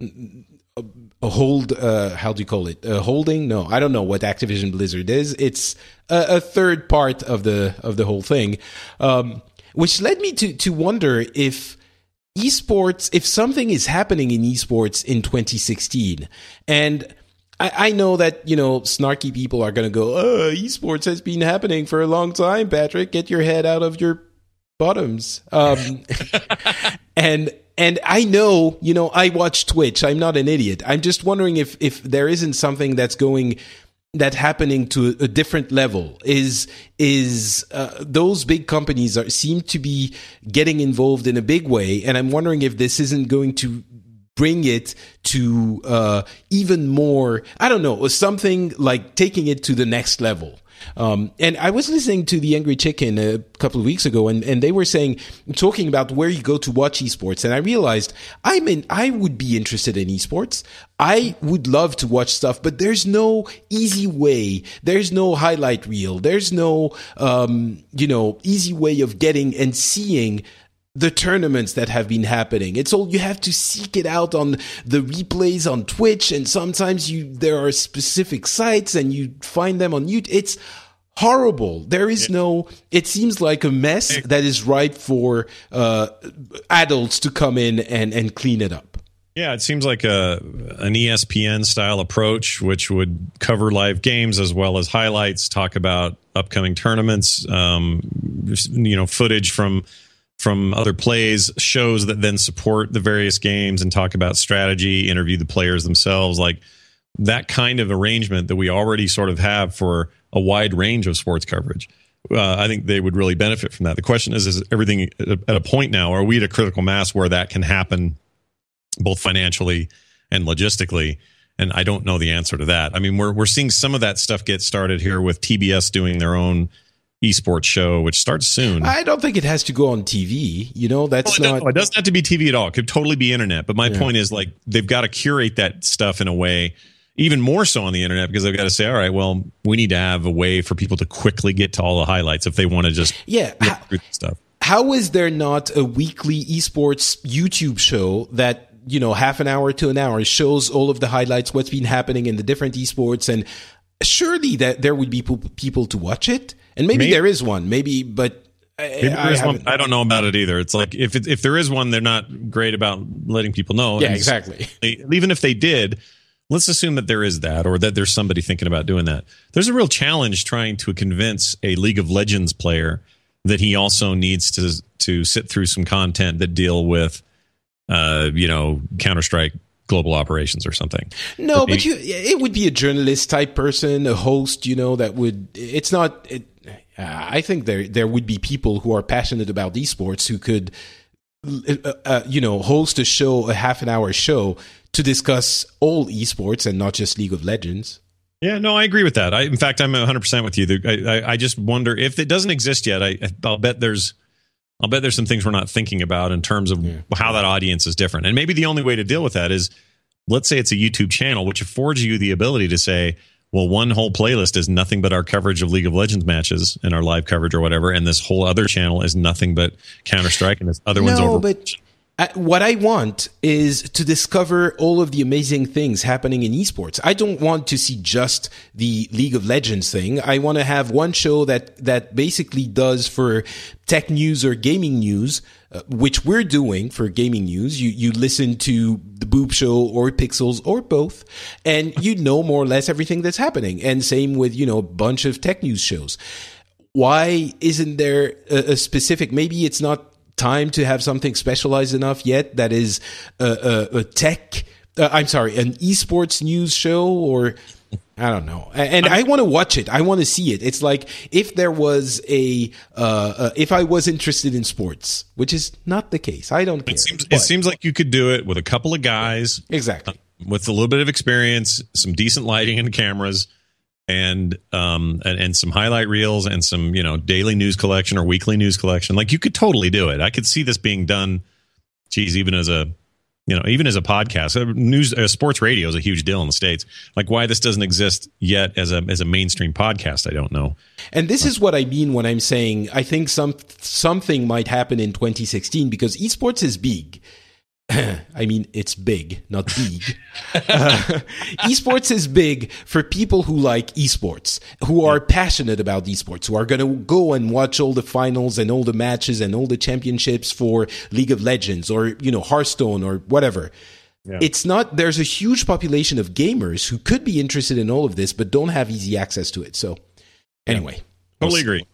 a hold. Uh, how do you call it? A holding? No, I don't know what Activision Blizzard is. It's a, a third part of the of the whole thing, um, which led me to to wonder if esports, if something is happening in esports in twenty sixteen, and I, I know that, you know, snarky people are going to go, oh, esports has been happening for a long time, Patrick, get your head out of your bottoms. Um, and, and I know, you know, I watch Twitch. I'm not an idiot. I'm just wondering if, if there isn't something that's going that happening to a different level. Is is uh, those big companies are seem to be getting involved in a big way, and I'm wondering if this isn't going to bring it to uh, even more. I don't know, something like taking it to the next level. Um, and I was listening to The Angry Chicken a couple of weeks ago, and, and they were saying, talking about where you go to watch esports. And I realized I'm in, I would be interested in esports. I would love to watch stuff, but there's no easy way. There's no highlight reel. There's no, um, you know, easy way of getting and seeing the tournaments that have been happening. It's all, you have to seek it out on the replays on Twitch, and sometimes you there are specific sites and you find them on YouTube. It's horrible. There is yeah. no, it seems like a mess that is ripe for uh, adults to come in and, and clean it up. Yeah, it seems like a an E S P N style approach, which would cover live games as well as highlights, talk about upcoming tournaments, um, you know, footage from from other plays, shows that then support the various games and talk about strategy, interview the players themselves, like that kind of arrangement that we already sort of have for a wide range of sports coverage. Uh, I think they would really benefit from that. The question is, is everything at a point now? Are we at a critical mass where that can happen both financially and logistically? And I don't know the answer to that. I mean, we're we're seeing some of that stuff get started here with T B S doing their own esports show, which starts soon. I don't think it has to go on T V. You know, that's well, it not. Doesn't, it doesn't have to be T V at all. It could totally be internet. But my yeah. point is, like, they've got to curate that stuff in a way, even more so on the internet, because they've got to say, all right, well, we need to have a way for people to quickly get to all the highlights if they want to just yeah look through stuff. How is there not a weekly esports YouTube show that, you know, half an hour to an hour shows all of the highlights, what's been happening in the different esports, and surely that there would be people to watch it? And maybe, maybe there is one, maybe, but maybe there I, is I, one. I don't know about it either. It's like if it, if there is one, they're not great about letting people know. Yeah, and exactly. They, even if they did, let's assume that there is that, or that there's somebody thinking about doing that. There's a real challenge trying to convince a League of Legends player that he also needs to to sit through some content that deal with, uh, you know, Counter-Strike global operations or something. No, but you, it would be a journalist type person, a host, you know, that would, it's not, it, uh, I think there, there would be people who are passionate about esports who could, uh, uh, you know, host a show, a half an hour show to discuss all esports and not just League of Legends. Yeah, no, I agree with that. I, in fact, I'm one hundred percent with you. I, I, I just wonder if it doesn't exist yet. I, I'll bet there's, I'll bet there's some things we're not thinking about in terms of yeah. how that audience is different. And maybe the only way to deal with that is, let's say it's a YouTube channel, which affords you the ability to say, well, one whole playlist is nothing but our coverage of League of Legends matches and our live coverage or whatever, and this whole other channel is nothing but Counter-Strike, and this other no, one's over. But Uh, what I want is to discover all of the amazing things happening in esports. I don't want to see just the League of Legends thing. I want to have one show that, that basically does for tech news or gaming news, uh, which we're doing for gaming news. You, you listen to the Boop Show or Pixels or both, and you know more or less everything that's happening. And same with, you know, a bunch of tech news shows. Why isn't there a, a specific, maybe it's not time to have something specialized enough yet that is a, a, a tech, uh, I'm sorry, an esports news show, or I don't know. And I want to watch it. I want to see it. It's like if there was a, uh, uh, if I was interested in sports, which is not the case. I don't care. It seems, it seems like you could do it with a couple of guys. Exactly. Uh, with a little bit of experience, some decent lighting and cameras, and um and, and some highlight reels and some, you know, daily news collection or weekly news collection. Like, you could totally do it. I could see this being done, geez, even as a, you know, even as a podcast. Uh, news, uh, sports radio is a huge deal in the States. Like, why this doesn't exist yet as a as a mainstream podcast, I don't know. And this is what I mean when I'm saying I think some something might happen in twenty sixteen, because esports is big. I mean, it's big, not big. uh, esports is big for people who like esports, who are passionate about esports, who are going to go and watch all the finals and all the matches and all the championships for League of Legends or, you know, Hearthstone or whatever. Yeah. It's not, there's a huge population of gamers who could be interested in all of this, but don't have easy access to it. So anyway. Yeah. Totally agree.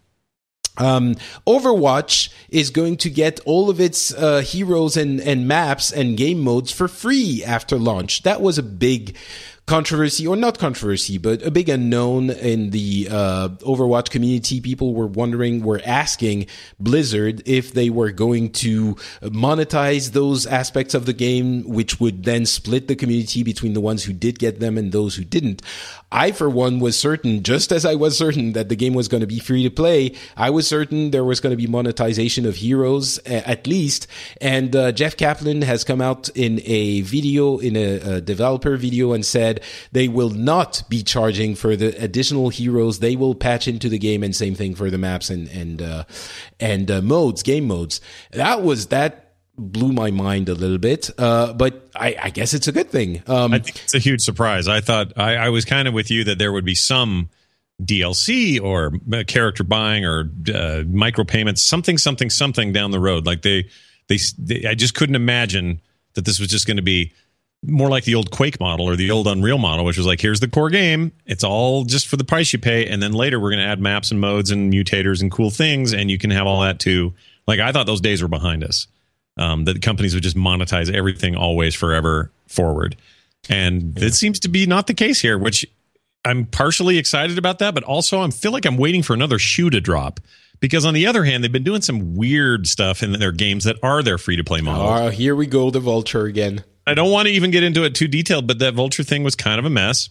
Um, Overwatch is going to get all of its uh, heroes and, and maps and game modes for free after launch. That was a big controversy, or not controversy, but a big unknown in the uh, Overwatch community. People were wondering, were asking Blizzard if they were going to monetize those aspects of the game, which would then split the community between the ones who did get them and those who didn't. I, for one, was certain, just as I was certain that the game was going to be free to play, I was certain there was going to be monetization of heroes, at least. And uh, Jeff Kaplan has come out in a video, in a, a developer video, and said they will not be charging for the additional heroes. They will patch into the game, and same thing for the maps and and uh, and uh, modes, game modes. That was that. blew my mind a little bit, uh, but I, I guess it's a good thing. Um, I think it's a huge surprise. I thought I, I was kind of with you that there would be some D L C or character buying or uh, micropayments, something, something, something down the road. Like they, they, they, I just couldn't imagine that this was just going to be more like the old Quake model or the old Unreal model, which was like, here's the core game. It's all just for the price you pay. And then later we're going to add maps and modes and mutators and cool things. And you can have all that too. Like, I thought those days were behind us. Um, that companies would just monetize everything always forever forward. And yeah. It seems to be not the case here, which I'm partially excited about that, but also I feel like I'm waiting for another shoe to drop. Because on the other hand, they've been doing some weird stuff in their games that are their free-to-play models. Oh, here we go, the Vulture again. I don't want to even get into it too detailed, but that Vulture thing was kind of a mess.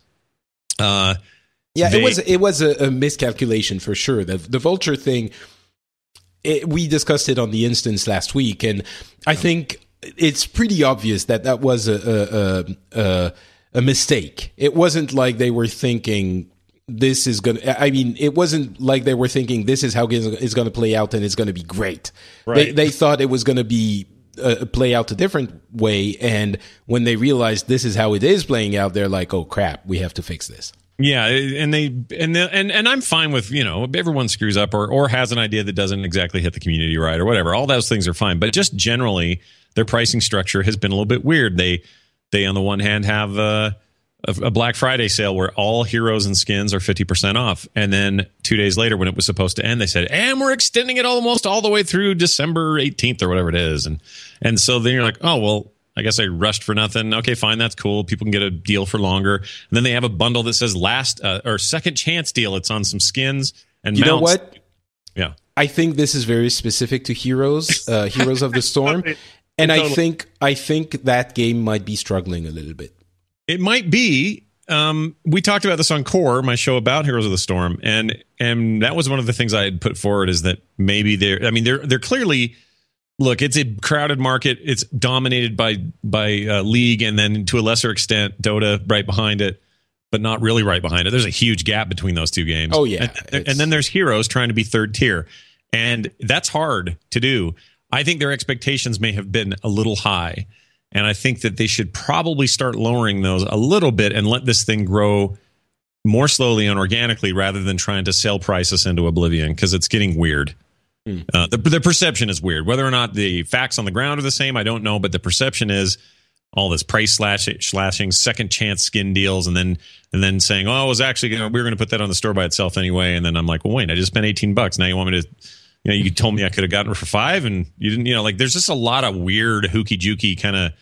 Uh, yeah, they, it was it was a, a miscalculation for sure. The, the Vulture thing... It, we discussed it on the instance last week, and I think it's pretty obvious that that was a a, a, a mistake. It wasn't like they were thinking this is going to... I mean, it wasn't like they were thinking this is how it's going to play out and it's going to be great. Right. They, they thought it was going to be uh, play out a different way, and when they realized this is how it is playing out, they're like, oh, crap, we have to fix this. Yeah, and they and they, and and I'm fine with, you know, everyone screws up or or has an idea that doesn't exactly hit the community right or whatever. All those things are fine, but just generally their pricing structure has been a little bit weird. They they on the one hand have uh a, a Black Friday sale where all heroes and skins are fifty percent off. And then two days later, when it was supposed to end, they said, and we're extending it almost all the way through December eighteenth or whatever it is. And, and so then you're like, oh, well, I guess I rushed for nothing. Okay, fine. That's cool. People can get a deal for longer. And then they have a bundle that says last uh, or second chance deal. It's on some skins and you mounts. know what? Yeah. I think this is very specific to Heroes, uh, Heroes of the Storm. And totally. I think I think that game might be struggling a little bit. It might be. Um, we talked about this on Core, my show about Heroes of the Storm, and and that was one of the things I had put forward is that maybe they're. I mean, they're they're clearly. Look, it's a crowded market. It's dominated by by uh, League, and then to a lesser extent, Dota right behind it, but not really right behind it. There's a huge gap between those two games. Oh yeah, and, and then there's Heroes trying to be third tier, and that's hard to do. I think their expectations may have been a little high. And I think that they should probably start lowering those a little bit and let this thing grow more slowly and organically rather than trying to sell price us into oblivion because it's getting weird. Mm. Uh, the, the perception is weird. Whether or not the facts on the ground are the same, I don't know. But the perception is all this price slash, slashing, second chance skin deals, and then and then saying, "Oh, I was actually gonna, we were going to put that on the store by itself anyway." And then I'm like, "Well, wait, I just spent eighteen bucks. Now you want me to?" You know, you told me I could have gotten it for five, and you didn't. You know, like there's just a lot of weird hooky jooky kind of.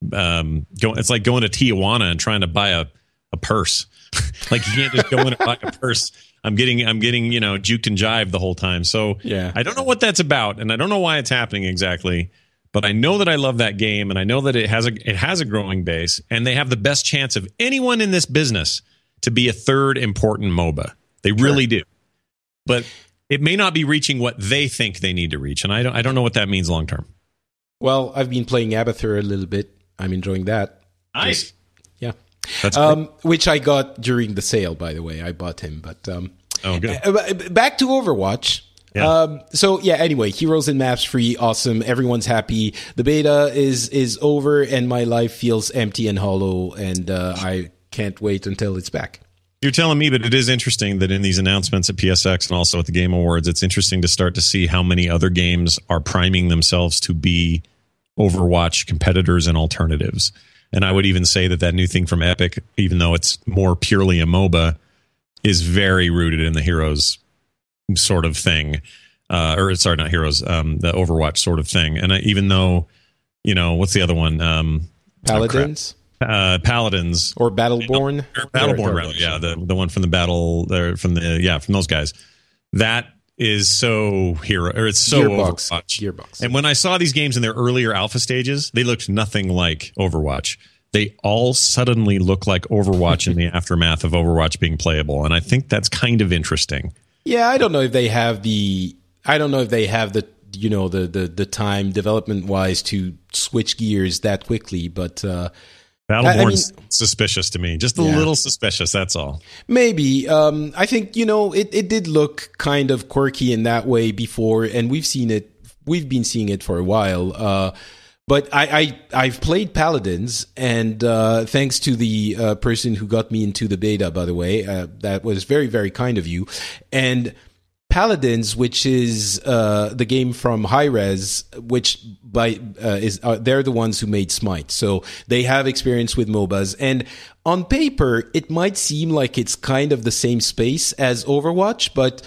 Um, go, it's like going to Tijuana and trying to buy a, a purse. Like you can't just go in and buy a purse. I'm getting, I'm getting, you know, juked and jived the whole time. So yeah, I don't know what that's about, and I don't know why it's happening exactly. But I know that I love that game, and I know that it has a it has a growing base, and they have the best chance of anyone in this business to be a third important MOBA. They really sure. do. But it may not be reaching what they think they need to reach, and I don't I don't know what that means long term. Well, I've been playing Abathur a little bit. I'm enjoying that. Nice. Just, yeah. That's um, which I got during the sale, by the way. I bought him. But um, oh, good. Uh, back to Overwatch. Yeah. Um, so, yeah, anyway, Heroes and Maps free. Awesome. Everyone's happy. The beta is is over, and my life feels empty and hollow, and uh, I can't wait until it's back. You're telling me, but it is interesting that in these announcements at P S X and also at the Game Awards, it's interesting to start to see how many other games are priming themselves to be Overwatch competitors and alternatives. And I would even say that that new thing from Epic, even though it's more purely a MOBA, is very rooted in the Heroes sort of thing. Uh, or sorry, not Heroes, um, the Overwatch sort of thing. And I, even though, you know, what's the other one? Um, Paladins? Oh, uh, Paladins. Or Battleborn? Or Battleborn, rather. Yeah, the, the one from the battle, there from the, yeah, from those guys. That is so hero or it's so Gearbox. Overwatch. Gearbox. And when I saw these games in their earlier alpha stages, they looked nothing like Overwatch. They all suddenly look like Overwatch in the aftermath of Overwatch being playable, and I think that's kind of interesting. Yeah, I don't know if they have the I don't know if they have the you know the the, the time development wise to switch gears that quickly, but uh Battleborn's I mean, suspicious to me. Just a yeah. little suspicious, that's all. Maybe. Um, I think, you know, it, it did look kind of quirky in that way before, and we've seen it, we've been seeing it for a while. Uh, but I, I, I've played Paladins, and uh, thanks to the uh, person who got me into the beta, by the way, uh, that was very, very kind of you. And Paladins, which is uh, the game from Hi-Rez, which by uh, is uh, they're the ones who made Smite, so they have experience with MOBAs. And on paper, it might seem like it's kind of the same space as Overwatch, but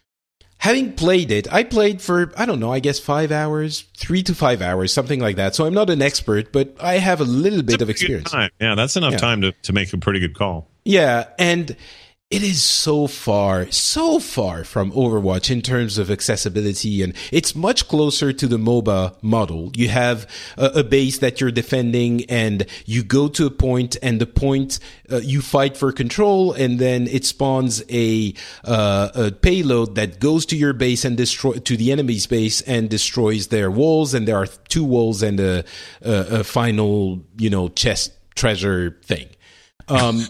having played it, I played for I don't know, I guess five hours, three to five hours, something like that. So I'm not an expert, but I have a little bit that's of experience. Time. Yeah, that's enough yeah. time to to make a pretty good call. Yeah, and it is so far, so far from Overwatch in terms of accessibility, and it's much closer to the MOBA model. You have a, a base that you're defending, and you go to a point, and the point uh, you fight for control, and then it spawns a, uh, a payload that goes to your base and destroy to the enemy's base and destroys their walls. And there are two walls and a, a, a final, you know, chest treasure thing, um,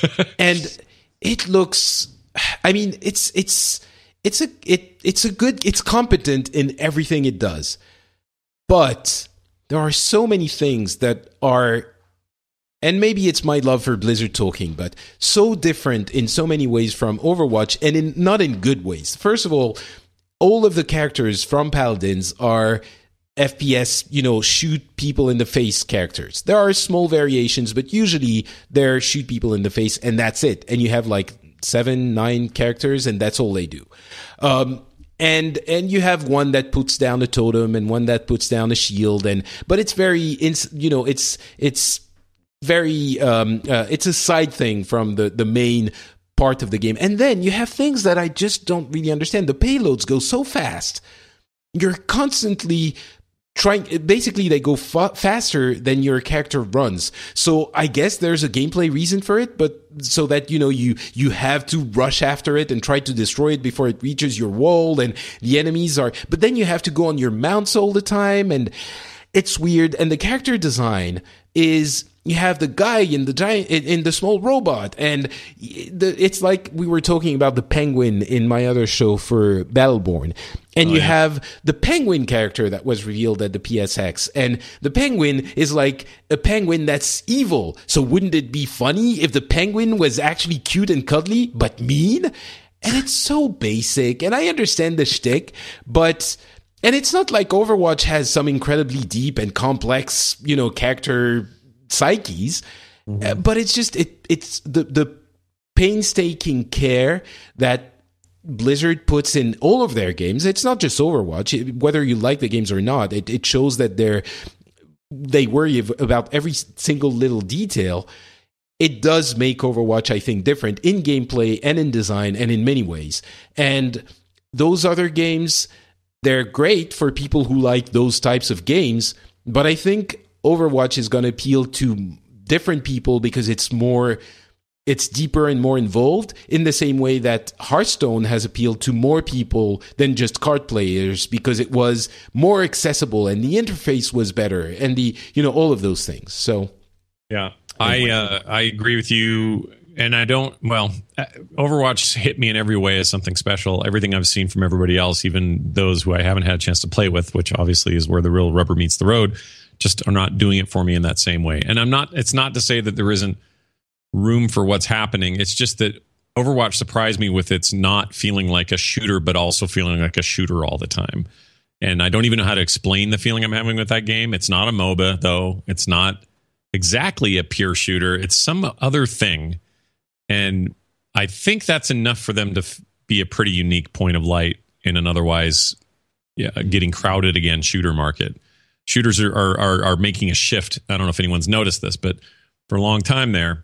and. It looks, I mean, it's, it's, it's a, it, it's a good, it's competent in everything it does. But there are so many things that are, and maybe it's my love for Blizzard talking, but so different in so many ways from Overwatch, and in, not in good ways. First of all, all of the characters from Paladins are F P S, you know, shoot people in the face characters. There are small variations, but usually they're shoot people in the face and that's it. And you have like seven, nine characters and that's all they do. Um, and, and you have one that puts down a totem and one that puts down a shield. And, but it's very, you know, it's, it's very, um, uh, it's a side thing from the, the main part of the game. And then you have things that I just don't really understand. The payloads go so fast. You're constantly trying, basically they go fa- faster than your character runs. So I guess there's a gameplay reason for it, but so that, you know, you, you have to rush after it and try to destroy it before it reaches your wall, and the enemies are, but then you have to go on your mounts all the time, and it's weird. And the character design is, you have the guy in the giant, in the small robot, and the, it's like we were talking about the penguin in my other show for Battleborn. And oh, you yeah. have the penguin character that was revealed at the P S X, and the penguin is like a penguin that's evil. So wouldn't it be funny if the penguin was actually cute and cuddly, but mean? And it's so basic, and I understand the shtick, but, and it's not like Overwatch has some incredibly deep and complex, you know, character psyches, mm-hmm. uh, but it's just it it's the the painstaking care that Blizzard puts in all of their games. It's not just Overwatch. It, whether you like the games or not, it, it shows that they're they worry about every single little detail. It does make Overwatch, I think, different in gameplay and in design and in many ways. And those other games, they're great for people who like those types of games, but I think Overwatch is going to appeal to different people because it's more, it's deeper and more involved, in the same way that Hearthstone has appealed to more people than just card players because it was more accessible and the interface was better and the, you know, all of those things. So, yeah, anyway. I, uh, I agree with you. And I don't, well, Overwatch hit me in every way as something special. Everything I've seen from everybody else, even those who I haven't had a chance to play with, which obviously is where the real rubber meets the road, just are not doing it for me in that same way. And I'm not, it's not to say that there isn't room for what's happening. It's just that Overwatch surprised me with its not feeling like a shooter, but also feeling like a shooter all the time. And I don't even know how to explain the feeling I'm having with that game. It's not a MOBA, though. It's not exactly a pure shooter. It's some other thing. And I think that's enough for them to f- be a pretty unique point of light in an otherwise yeah, getting crowded again shooter market. Shooters are, are are making a shift. I don't know if anyone's noticed this, but for a long time there,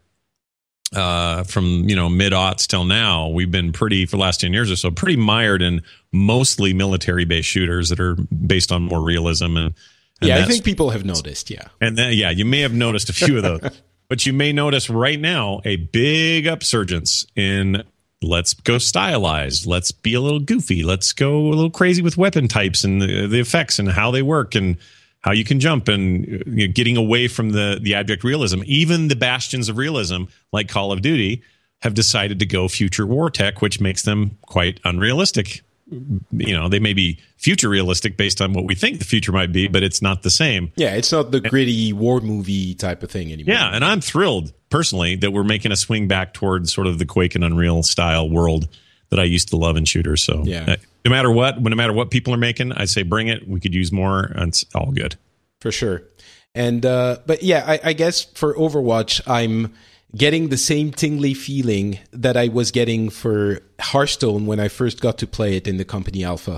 uh, from you know mid-aughts till now, we've been pretty, for the last ten years or so, pretty mired in mostly military-based shooters that are based on more realism. And, and yeah, I think people have noticed, yeah. And then, yeah, you may have noticed a few of those. But you may notice right now a big upsurgence in let's go stylized, let's be a little goofy, let's go a little crazy with weapon types and the, the effects and how they work and how you can jump, and you know, getting away from the, the abject realism. Even the bastions of realism, like Call of Duty, have decided to go future war tech, which makes them quite unrealistic. You know, they may be future realistic based on what we think the future might be, but it's not the same. Yeah, it's not the gritty war movie type of thing anymore. Yeah, and I'm thrilled, personally, that we're making a swing back towards sort of the Quake and Unreal style world that I used to love in shooters. So yeah. uh, no matter what, no matter what people are making, I say bring it. We could use more, and it's all good. For sure. And, uh, but yeah, I, I guess for Overwatch, I'm getting the same tingly feeling that I was getting for Hearthstone when I first got to play it in the company alpha.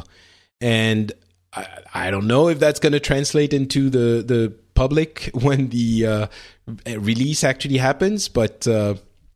And I, I don't know if that's going to translate into the, the public when the uh, release actually happens, but uh,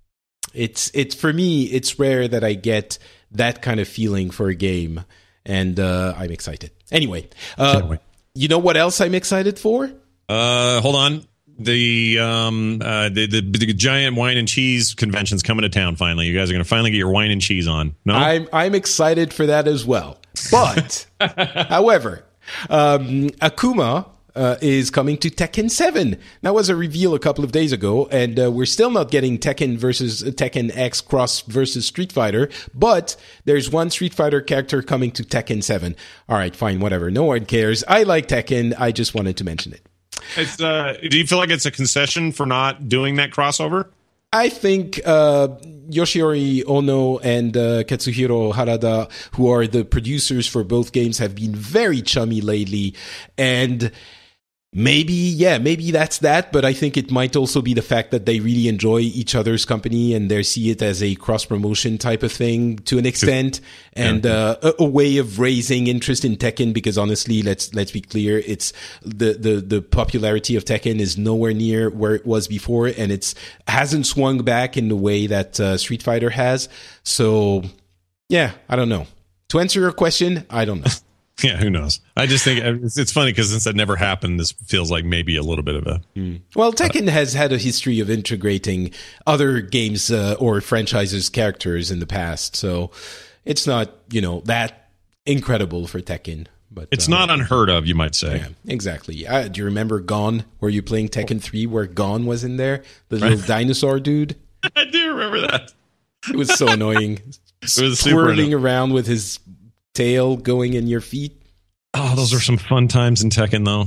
it's it's for me, it's rare that I get that kind of feeling for a game, and uh, I'm excited. Anyway, uh, you know what else I'm excited for? Uh, hold on. The um uh the, the the giant wine and cheese convention's coming to town finally. You guys are going to finally get your wine and cheese on. No, I'm I'm excited for that as well. But however, um, Akuma uh, is coming to Tekken seven. That was a reveal a couple of days ago, and uh, we're still not getting Tekken versus uh, Tekken X Cross versus Street Fighter. But there's one Street Fighter character coming to Tekken seven. All right, fine, whatever. No one cares. I like Tekken. I just wanted to mention it. It's, uh, do you feel like it's a concession for not doing that crossover? I think uh, Yoshinori Ono and uh, Katsuhiro Harada, who are the producers for both games, have been very chummy lately. And maybe, yeah, maybe that's that. But I think it might also be the fact that they really enjoy each other's company and they see it as a cross-promotion type of thing to an extent. And uh, a, a way of raising interest in Tekken, because honestly, let's let's be clear, it's the, the, the popularity of Tekken is nowhere near where it was before, and it's hasn't swung back in the way that uh, Street Fighter has. So, yeah, I don't know. To answer your question, I don't know. Yeah, who knows? I just think it's, it's funny because since that never happened, this feels like maybe a little bit of a... Mm. Well, Tekken uh, has had a history of integrating other games uh, or franchises' characters in the past, so it's not, you know, that incredible for Tekken. But it's um, not unheard of, you might say. Yeah, exactly. Uh, do you remember Gon? Were you playing Tekken three where Gon was in there? The little right. dinosaur dude? I do remember that. It was so annoying. It was swirling around with his tail going in your feet. Oh, those are some fun times in Tekken, though.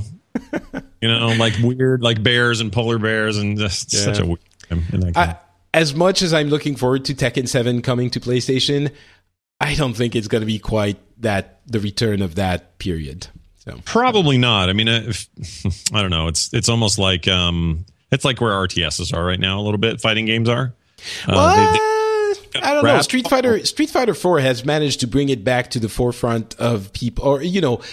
You know, like weird, like bears and polar bears, and just yeah. such a weird time in that game. I, as much as I'm looking forward to Tekken seven coming to PlayStation, I don't think it's going to be quite that the return of that period. So probably not. I mean, if, I don't know. It's it's almost like um, it's like where R T Ss are right now. A little bit, fighting games are. Uh, they, they, I don't know. Street Fighter Street Fighter four has managed to bring it back to the forefront of people, or, you know,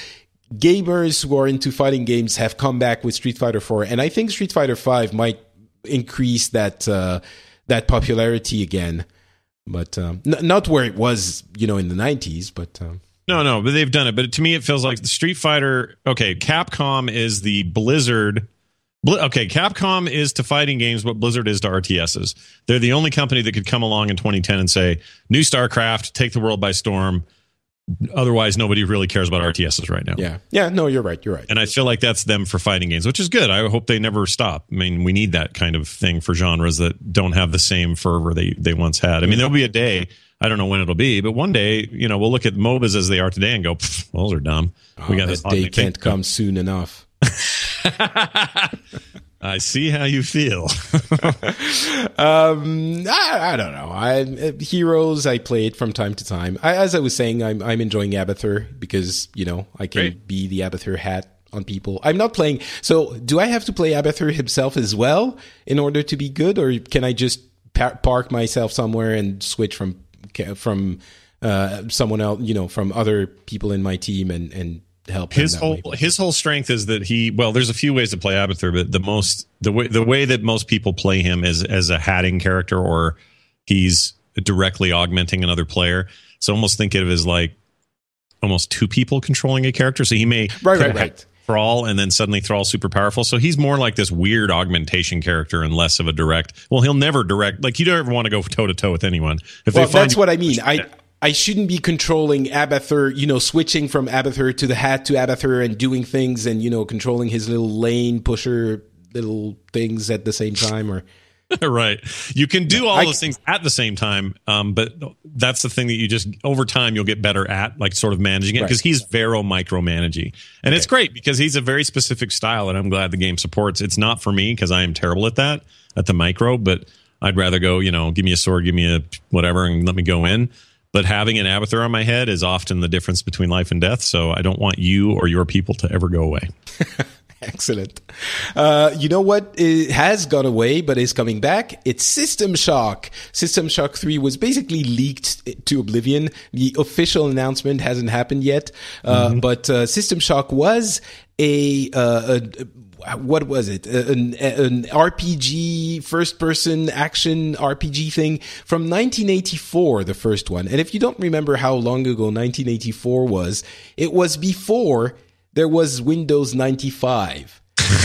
gamers who are into fighting games have come back with Street Fighter four. And I think Street Fighter five might increase that uh, that popularity again. But um, n- not where it was, you know, in the nineties. But um, no, no, but they've done it. But to me, it feels like the Street Fighter. Okay, Capcom is the Blizzard. Okay, Capcom is to fighting games what Blizzard is to R T Ss. They're the only company that could come along in twenty ten and say, new StarCraft, take the world by storm. Otherwise, nobody really cares about R T Ss right now. Yeah, yeah, no, you're right, you're right. And I feel like that's them for fighting games, which is good. I hope they never stop. I mean, we need that kind of thing for genres that don't have the same fervor they, they once had. I mean, there'll be a day, I don't know when it'll be, but one day, you know, we'll look at M O B As as they are today and go, well, those are dumb. Oh, we got this day can't come soon enough. I see how you feel. um, I, I don't know. I uh, Heroes I played from time to time. I, as I was saying, I'm I'm enjoying Abathur because, you know, I can Great. be the Abathur hat on people. I'm not playing. So do I have to play Abathur himself as well in order to be good, or can I just par- park myself somewhere and switch from from uh, someone else, you know, from other people in my team and and help his whole way. His whole strength is that he well there's a few ways to play Abathur, but the most the way the way that most people play him is as a hatting character, or he's directly augmenting another player. So almost think of it as like almost two people controlling a character. So he may right right right Thrall and then suddenly Thrall's super powerful. So he's more like this weird augmentation character and less of a direct. Well, he'll never direct, like you don't ever want to go toe to toe with anyone. If well, they that's what I mean. I I shouldn't be controlling Abathur, you know, switching from Abathur to the hat to Abathur and doing things and, you know, controlling his little lane pusher little things at the same time. Or right. You can do all I, those things at the same time, um, but that's the thing that you just, over time, you'll get better at, like sort of managing it, because right. he's Vero micromanaging. And okay. it's great because he's a very specific style, and I'm glad the game supports. It's not for me because I am terrible at that, at the micro, but I'd rather go, you know, give me a sword, give me a whatever, and let me go in. But having an Abathur on my head is often the difference between life and death, so I don't want you or your people to ever go away. Excellent. Uh, you know what? It has gone away, but is coming back. It's System Shock. System Shock three was basically leaked to oblivion. The official announcement hasn't happened yet, uh, mm-hmm. but uh, System Shock was a... Uh, a what was it? An, an R P G, first-person action R P G thing from nineteen eighty-four, the first one. And if you don't remember how long ago nineteen eighty-four was, it was before there was Windows ninety-five.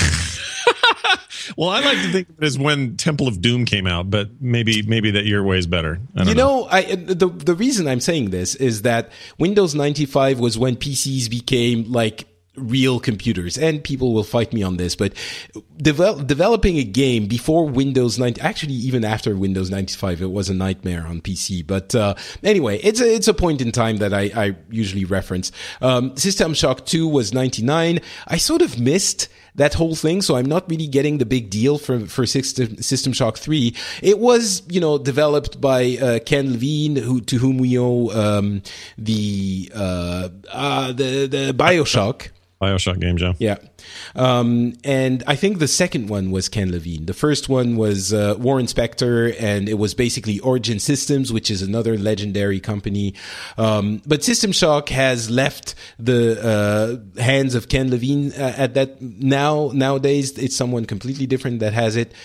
Well, I like to think of it as when Temple of Doom came out, but maybe maybe that your way is better. I don't you know, know I, the the reason I'm saying this is that Windows ninety-five was when P Cs became like real computers, and people will fight me on this, but devel- developing a game before Windows ninety, actually even after Windows ninety-five, it was a nightmare on P C. But uh, anyway, it's a it's a point in time that I, I usually reference. Um, System Shock two was ninety-nine. I sort of missed that whole thing. So I'm not really getting the big deal for for System, System Shock three. It was, you know, developed by uh, Ken Levine, who to whom we owe um, the uh, uh, the the BioShock. BioShock games, yeah. Yeah. Um, and I think the second one was Ken Levine. The first one was uh, Warren Spector, and it was basically Origin Systems, which is another legendary company. Um, but System Shock has left the uh, hands of Ken Levine uh, at that now. Nowadays, it's someone completely different that has it.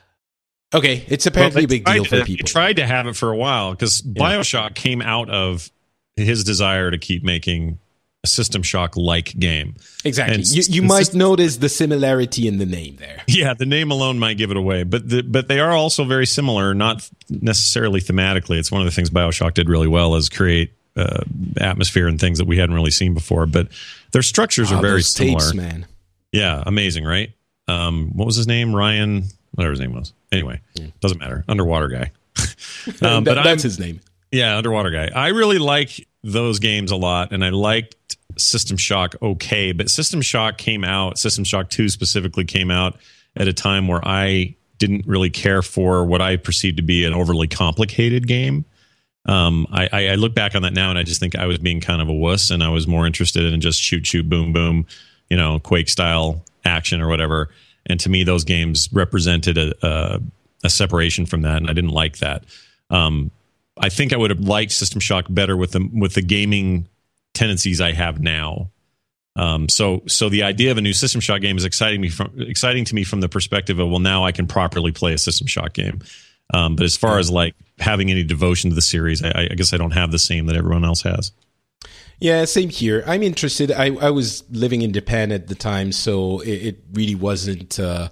Okay, it's apparently well, a big deal to, for people. They tried to have it for a while because yeah. BioShock came out of his desire to keep making a System Shock-like game. Exactly. And you you might System- notice the similarity in the name there. Yeah, the name alone might give it away, but the, but they are also very similar, not necessarily thematically. It's one of the things BioShock did really well is create uh, atmosphere and things that we hadn't really seen before, but their structures oh, are very those similar. Tapes, man. Yeah, amazing, right? Um, what was his name? Ryan, whatever his name was. Anyway, yeah. Doesn't matter. Underwater guy. um, that, but that's I'm, his name. Yeah, Underwater guy. I really like those games a lot, and I liked System Shock okay, but System Shock came out, System Shock two specifically came out at a time where I didn't really care for what I perceived to be an overly complicated game. Um, I, I look back on that now and I just think I was being kind of a wuss, and I was more interested in just shoot, shoot, boom, boom, you know, Quake style action or whatever. And to me, those games represented a, a, a separation from that, and I didn't like that. Um, I think I would have liked System Shock better with the with the gaming tendencies I have now. Um, so so the idea of a new System Shock game is exciting me from exciting to me from the perspective of, well, now I can properly play a System Shock game. Um, but as far as like having any devotion to the series, I, I guess I don't have the same that everyone else has. Yeah, same here. I'm interested. I, I was living in Japan at the time, so it, it really wasn't. Uh,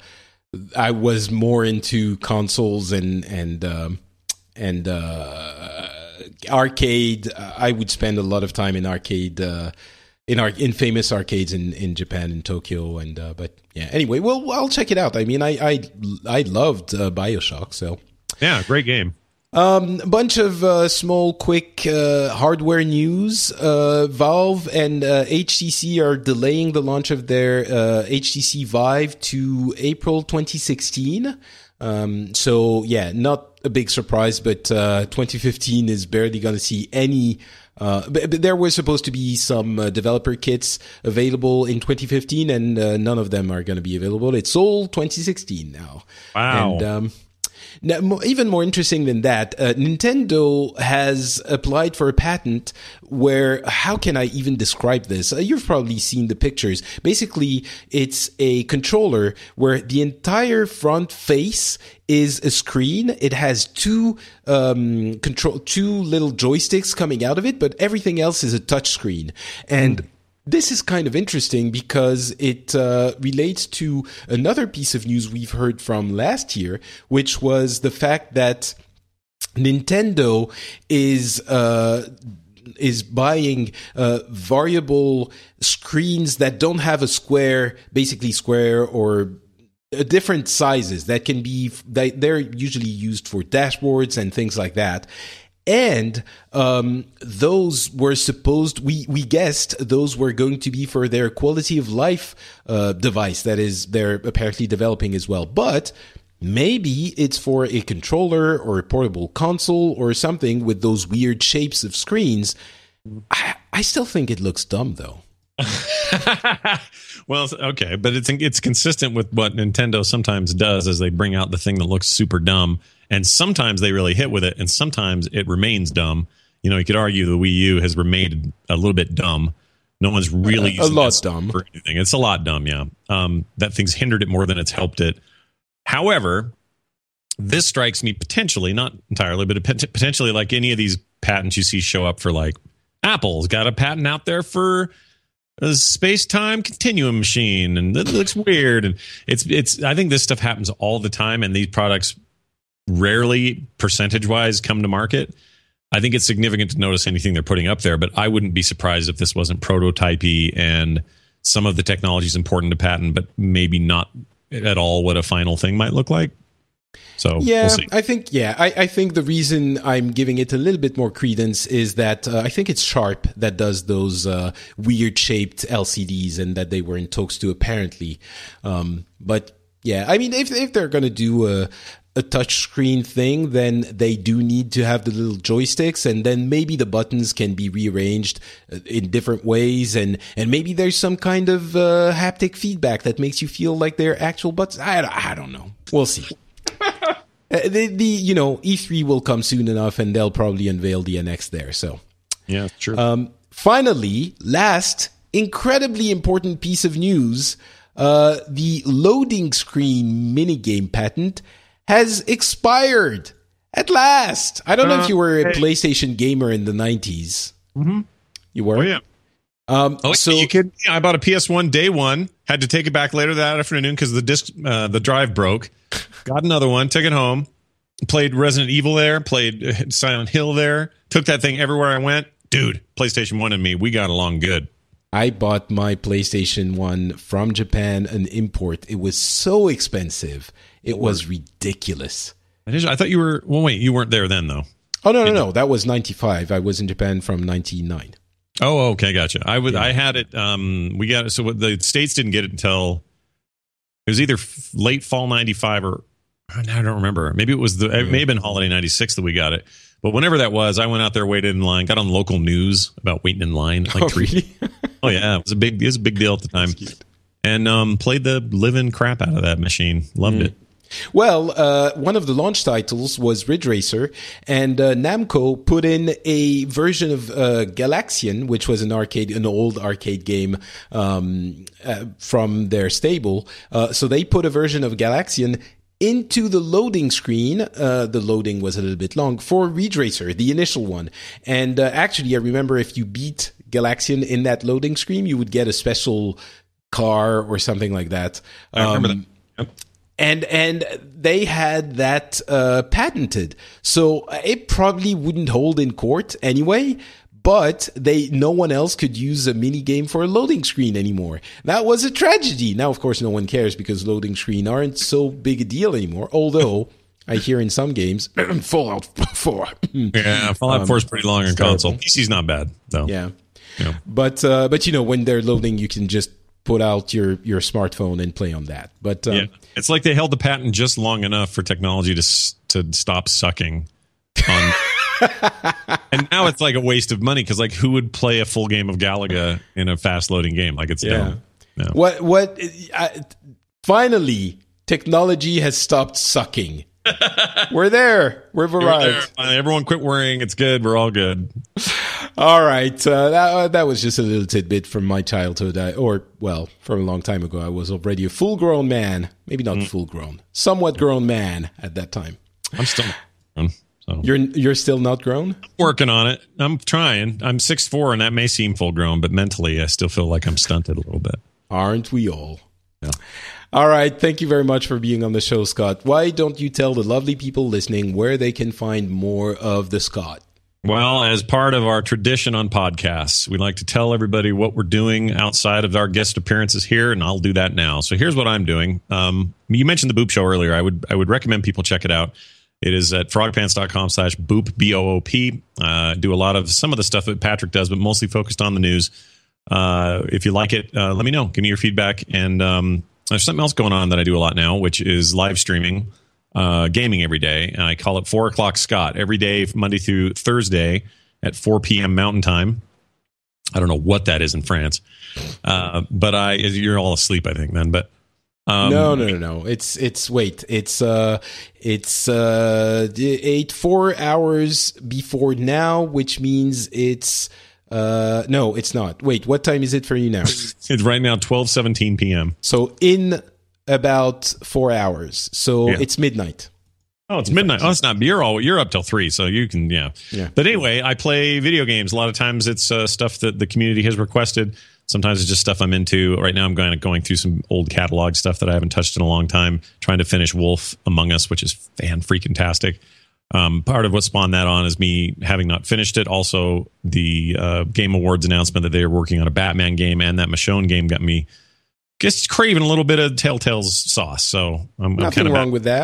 I was more into consoles and and um, and uh, arcade. I would spend a lot of time in arcade, uh, in our in famous arcades in, in Japan, in Tokyo, and uh, but yeah. Anyway, well, I'll check it out. I mean, I I, I loved uh, BioShock, so yeah, great game. Um, a bunch of uh, small, quick uh, hardware news. Uh, Valve and uh, H T C are delaying the launch of their uh, H T C Vive to April twenty sixteen. Um, so, yeah, not a big surprise, but uh, twenty fifteen is barely going to see any... Uh, but, but there were supposed to be some uh, developer kits available in twenty fifteen, and uh, none of them are going to be available. It's all twenty sixteen now. Wow. And... Um, Now, more, even more interesting than that, uh, Nintendo has applied for a patent where, how can I even describe this? Uh, you've probably seen the pictures. Basically, it's a controller where the entire front face is a screen. It has two um, control, two little joysticks coming out of it, but everything else is a touch screen. And this is kind of interesting because it uh, relates to another piece of news we've heard from last year, which was the fact that Nintendo is uh, is buying uh, variable screens that don't have a square, basically square or uh, different sizes that can be. That they're usually used for dashboards and things like that. And um, those were supposed, we, we guessed those were going to be for their quality of life uh, device that is they're apparently developing as well. But maybe it's for a controller or a portable console or something with those weird shapes of screens. I, I still think it looks dumb, though. Well, okay, but it's it's consistent with what Nintendo sometimes does, as they bring out the thing that looks super dumb, and sometimes they really hit with it, and sometimes it remains dumb. You know, you could argue the Wii U has remained a little bit dumb. No one's really a, a lot dumb for anything. It's a lot dumb, yeah. Um, that thing's hindered it more than it's helped it. However, this strikes me potentially, not entirely, but potentially like any of these patents you see show up for, like Apple's got a patent out there for a space-time continuum machine, and it looks weird. And it's it's. I think this stuff happens all the time, and these products rarely, percentage-wise, come to market. I think it's significant to notice anything they're putting up there, but I wouldn't be surprised if this wasn't prototypey and some of the technology is important to patent, but maybe not at all what a final thing might look like. So yeah, we'll see. I think yeah, I, I think the reason I'm giving it a little bit more credence is that uh, I think it's Sharp that does those uh, weird shaped L C Ds, and that they were in talks to apparently. Um, but yeah, I mean, if if they're gonna do a a touchscreen thing, then they do need to have the little joysticks, and then maybe the buttons can be rearranged in different ways, and and maybe there's some kind of uh, haptic feedback that makes you feel like they're actual buttons. I I don't know. We'll see. Uh, the, the you know E three will come soon enough, and they'll probably unveil the N X there. So yeah, true. Um, finally, last incredibly important piece of news: uh, the loading screen minigame patent has expired at last. I don't uh, know if you were a hey. PlayStation gamer in the nineties. Mm-hmm. You were? Oh yeah. Um, oh, so you kidding? I bought a P S one day one. Had to take it back later that afternoon because the disc, uh, the drive broke. Got another one, took it home, played Resident Evil there, played Silent Hill there, took that thing everywhere I went. Dude, PlayStation one and me, we got along good. I bought my PlayStation one from Japan, an import. It was so expensive. It was ridiculous. I thought you were, well, wait, you weren't there then, though. Oh, no, no, no. That was ninety-five. I was in Japan from ninety-nine. Oh, okay, gotcha. I was, yeah. I had it, um, we got it, so the States didn't get it until, it was either late fall ninety-five or, I don't remember. Maybe it was the, it may have been holiday ninety-six that we got it. But whenever that was, I went out there, waited in line, got on local news about waiting in line. Like oh, really? oh, yeah. It was a big, it was a big deal at the time. And um, played the living crap out of that machine. Loved mm. it. Well, uh, one of the launch titles was Ridge Racer, and uh, Namco put in a version of uh, Galaxian, which was an arcade, an old arcade game um, uh, from their stable. Uh, so they put a version of Galaxian into the loading screen. Uh, the loading was a little bit long for Ridge Racer, the initial one. And uh, actually, I remember if you beat Galaxian in that loading screen, you would get a special car or something like that. I remember um, that. Yep. And and they had that uh, patented, so it probably wouldn't hold in court anyway. But they no one else could use a mini game for a loading screen anymore. That was a tragedy. Now, of course, no one cares because loading screen aren't so big a deal anymore. Although I hear in some games, Fallout four. Yeah, Fallout um, four is pretty long on console. P C's not bad though. Yeah, yeah. But uh, but you know when they're loading, you can just put out your, your smartphone and play on that. But um, yeah, it's like they held the patent just long enough for technology to to stop sucking. On, and now it's like a waste of money because like who would play a full game of Galaga in a fast loading game? Like it's yeah. dumb. No. What what? I, finally, technology has stopped sucking. We're there. We've arrived. There. Everyone quit worrying. It's good. We're all good. All right. Uh, that uh, that was just a little tidbit from my childhood. I, or, well, from a long time ago. I was already a full-grown man. Maybe not mm. full-grown. Somewhat grown man at that time. I'm still not grown. So. You're, you're still not grown? I'm working on it. I'm trying. I'm six foot four, and that may seem full-grown, but mentally I still feel like I'm stunted a little bit. Aren't we all? Yeah. All right. Thank you very much for being on the show, Scott. Why don't you tell the lovely people listening where they can find more of the Scott? Well, as part of our tradition on podcasts, we like to tell everybody what we're doing outside of our guest appearances here, and I'll do that now. So here's what I'm doing. Um, you mentioned the Boop Show earlier. I would I would recommend people check it out. It is at frogpants.com slash boop, B O O P. Uh, do a lot of some of the stuff that Patrick does, but mostly focused on the news. Uh, if you like it, uh, let me know. Give me your feedback. And um, there's something else going on that I do a lot now, which is live streaming uh, gaming every day. And I call it four o'clock Scott every day, Monday through Thursday at four p.m. Mountain Time. I don't know what that is in France. Uh, but I, you're all asleep, I think, then. But um, no, no, no, no. It's it's wait. It's uh, it's uh, eight four hours before now, which means it's uh, no, it's not. Wait, what time is it for you now? It's right now twelve seventeen p.m. So in about four hours. So yeah. It's midnight. Oh, it's midnight. Oh, it's not. You're all you're up till three, so you can yeah. Yeah. But anyway, I play video games. A lot of times it's uh, stuff that the community has requested. Sometimes it's just stuff I'm into. Right now I'm going going through some old catalog stuff that I haven't touched in a long time, trying to finish Wolf Among Us, which is fan-freaking-tastic. Um, part of what spawned that on is me having not finished it. Also, the uh, Game Awards announcement that they are working on a Batman game and that Michonne game got me just craving a little bit of Telltale's sauce. So I'm, Nothing I'm kind of wrong with that.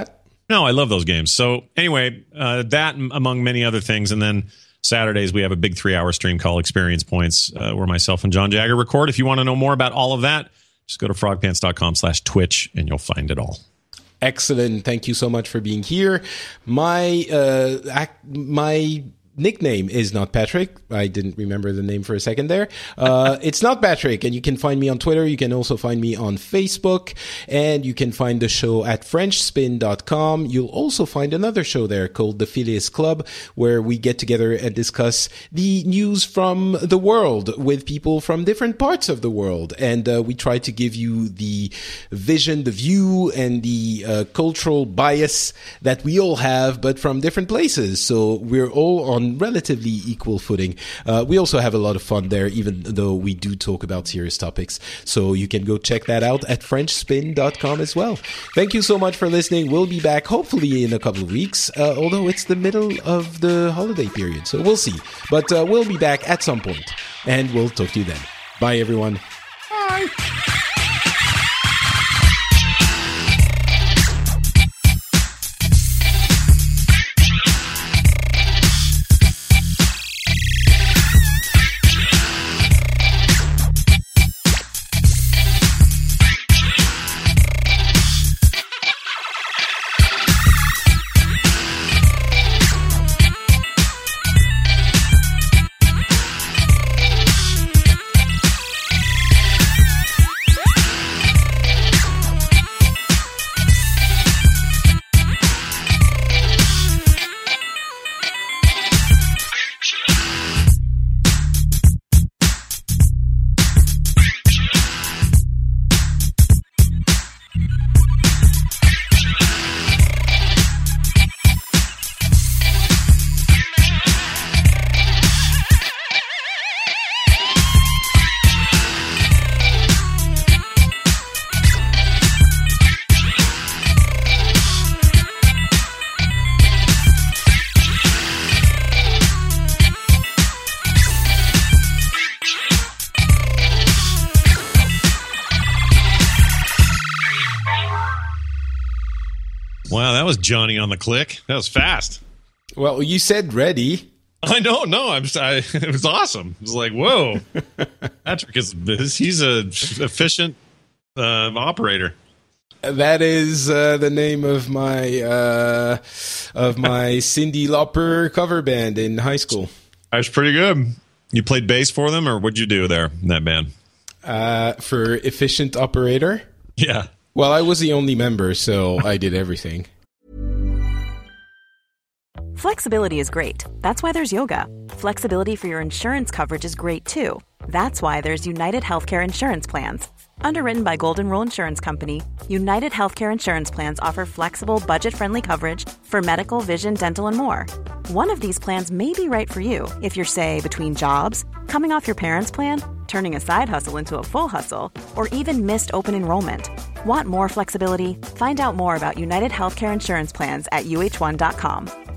No, I love those games. So anyway, uh, that among many other things. And then Saturdays, we have a big three-hour stream called Experience Points, uh, where myself and John Jagger record. If you want to know more about all of that, just go to frogpants.com slash Twitch, and you'll find it all. Excellent. Thank you so much for being here. My uh, act, my nickname is not Patrick. I didn't remember the name for a second there. Uh, it's not Patrick, and you can find me on Twitter. You can also find me on Facebook, and you can find the show at french spin dot com. You'll also find another show there called The Phileas Club, where we get together and discuss the news from the world with people from different parts of the world. And uh, we try to give you the vision, the view, and the uh, cultural bias that we all have, but from different places. So we're all on relatively equal footing. Uh, we also have a lot of fun there, even though we do talk about serious topics. So you can go check that out at french spin dot com as well. Thank you so much for listening. We'll be back hopefully in a couple of weeks, uh, although it's the middle of the holiday period. So we'll see. But uh, we'll be back at some point, and we'll talk to you then. Bye, everyone. Bye. Wow, that was Johnny on the click. That was fast. Well, you said ready. I know, no, I'm. I, it was awesome. It was like, whoa, Patrick is he's a efficient uh, operator. That is uh, the name of my uh, of my Cyndi Lauper cover band in high school. That's pretty good. You played bass for them, or what'd you do there in that band? Uh, for efficient operator. Yeah. Well, I was the only member, so I did everything. Flexibility is great. That's why there's yoga. Flexibility for your insurance coverage is great too. That's why there's United Healthcare Insurance Plans. Underwritten by Golden Rule Insurance Company, United Healthcare Insurance Plans offer flexible, budget-friendly coverage for medical, vision, dental, and more. One of these plans may be right for you if you're, say, between jobs, coming off your parents' plan, turning a side hustle into a full hustle, or even missed open enrollment. Want more flexibility? Find out more about United Healthcare Insurance Plans at U H one dot com.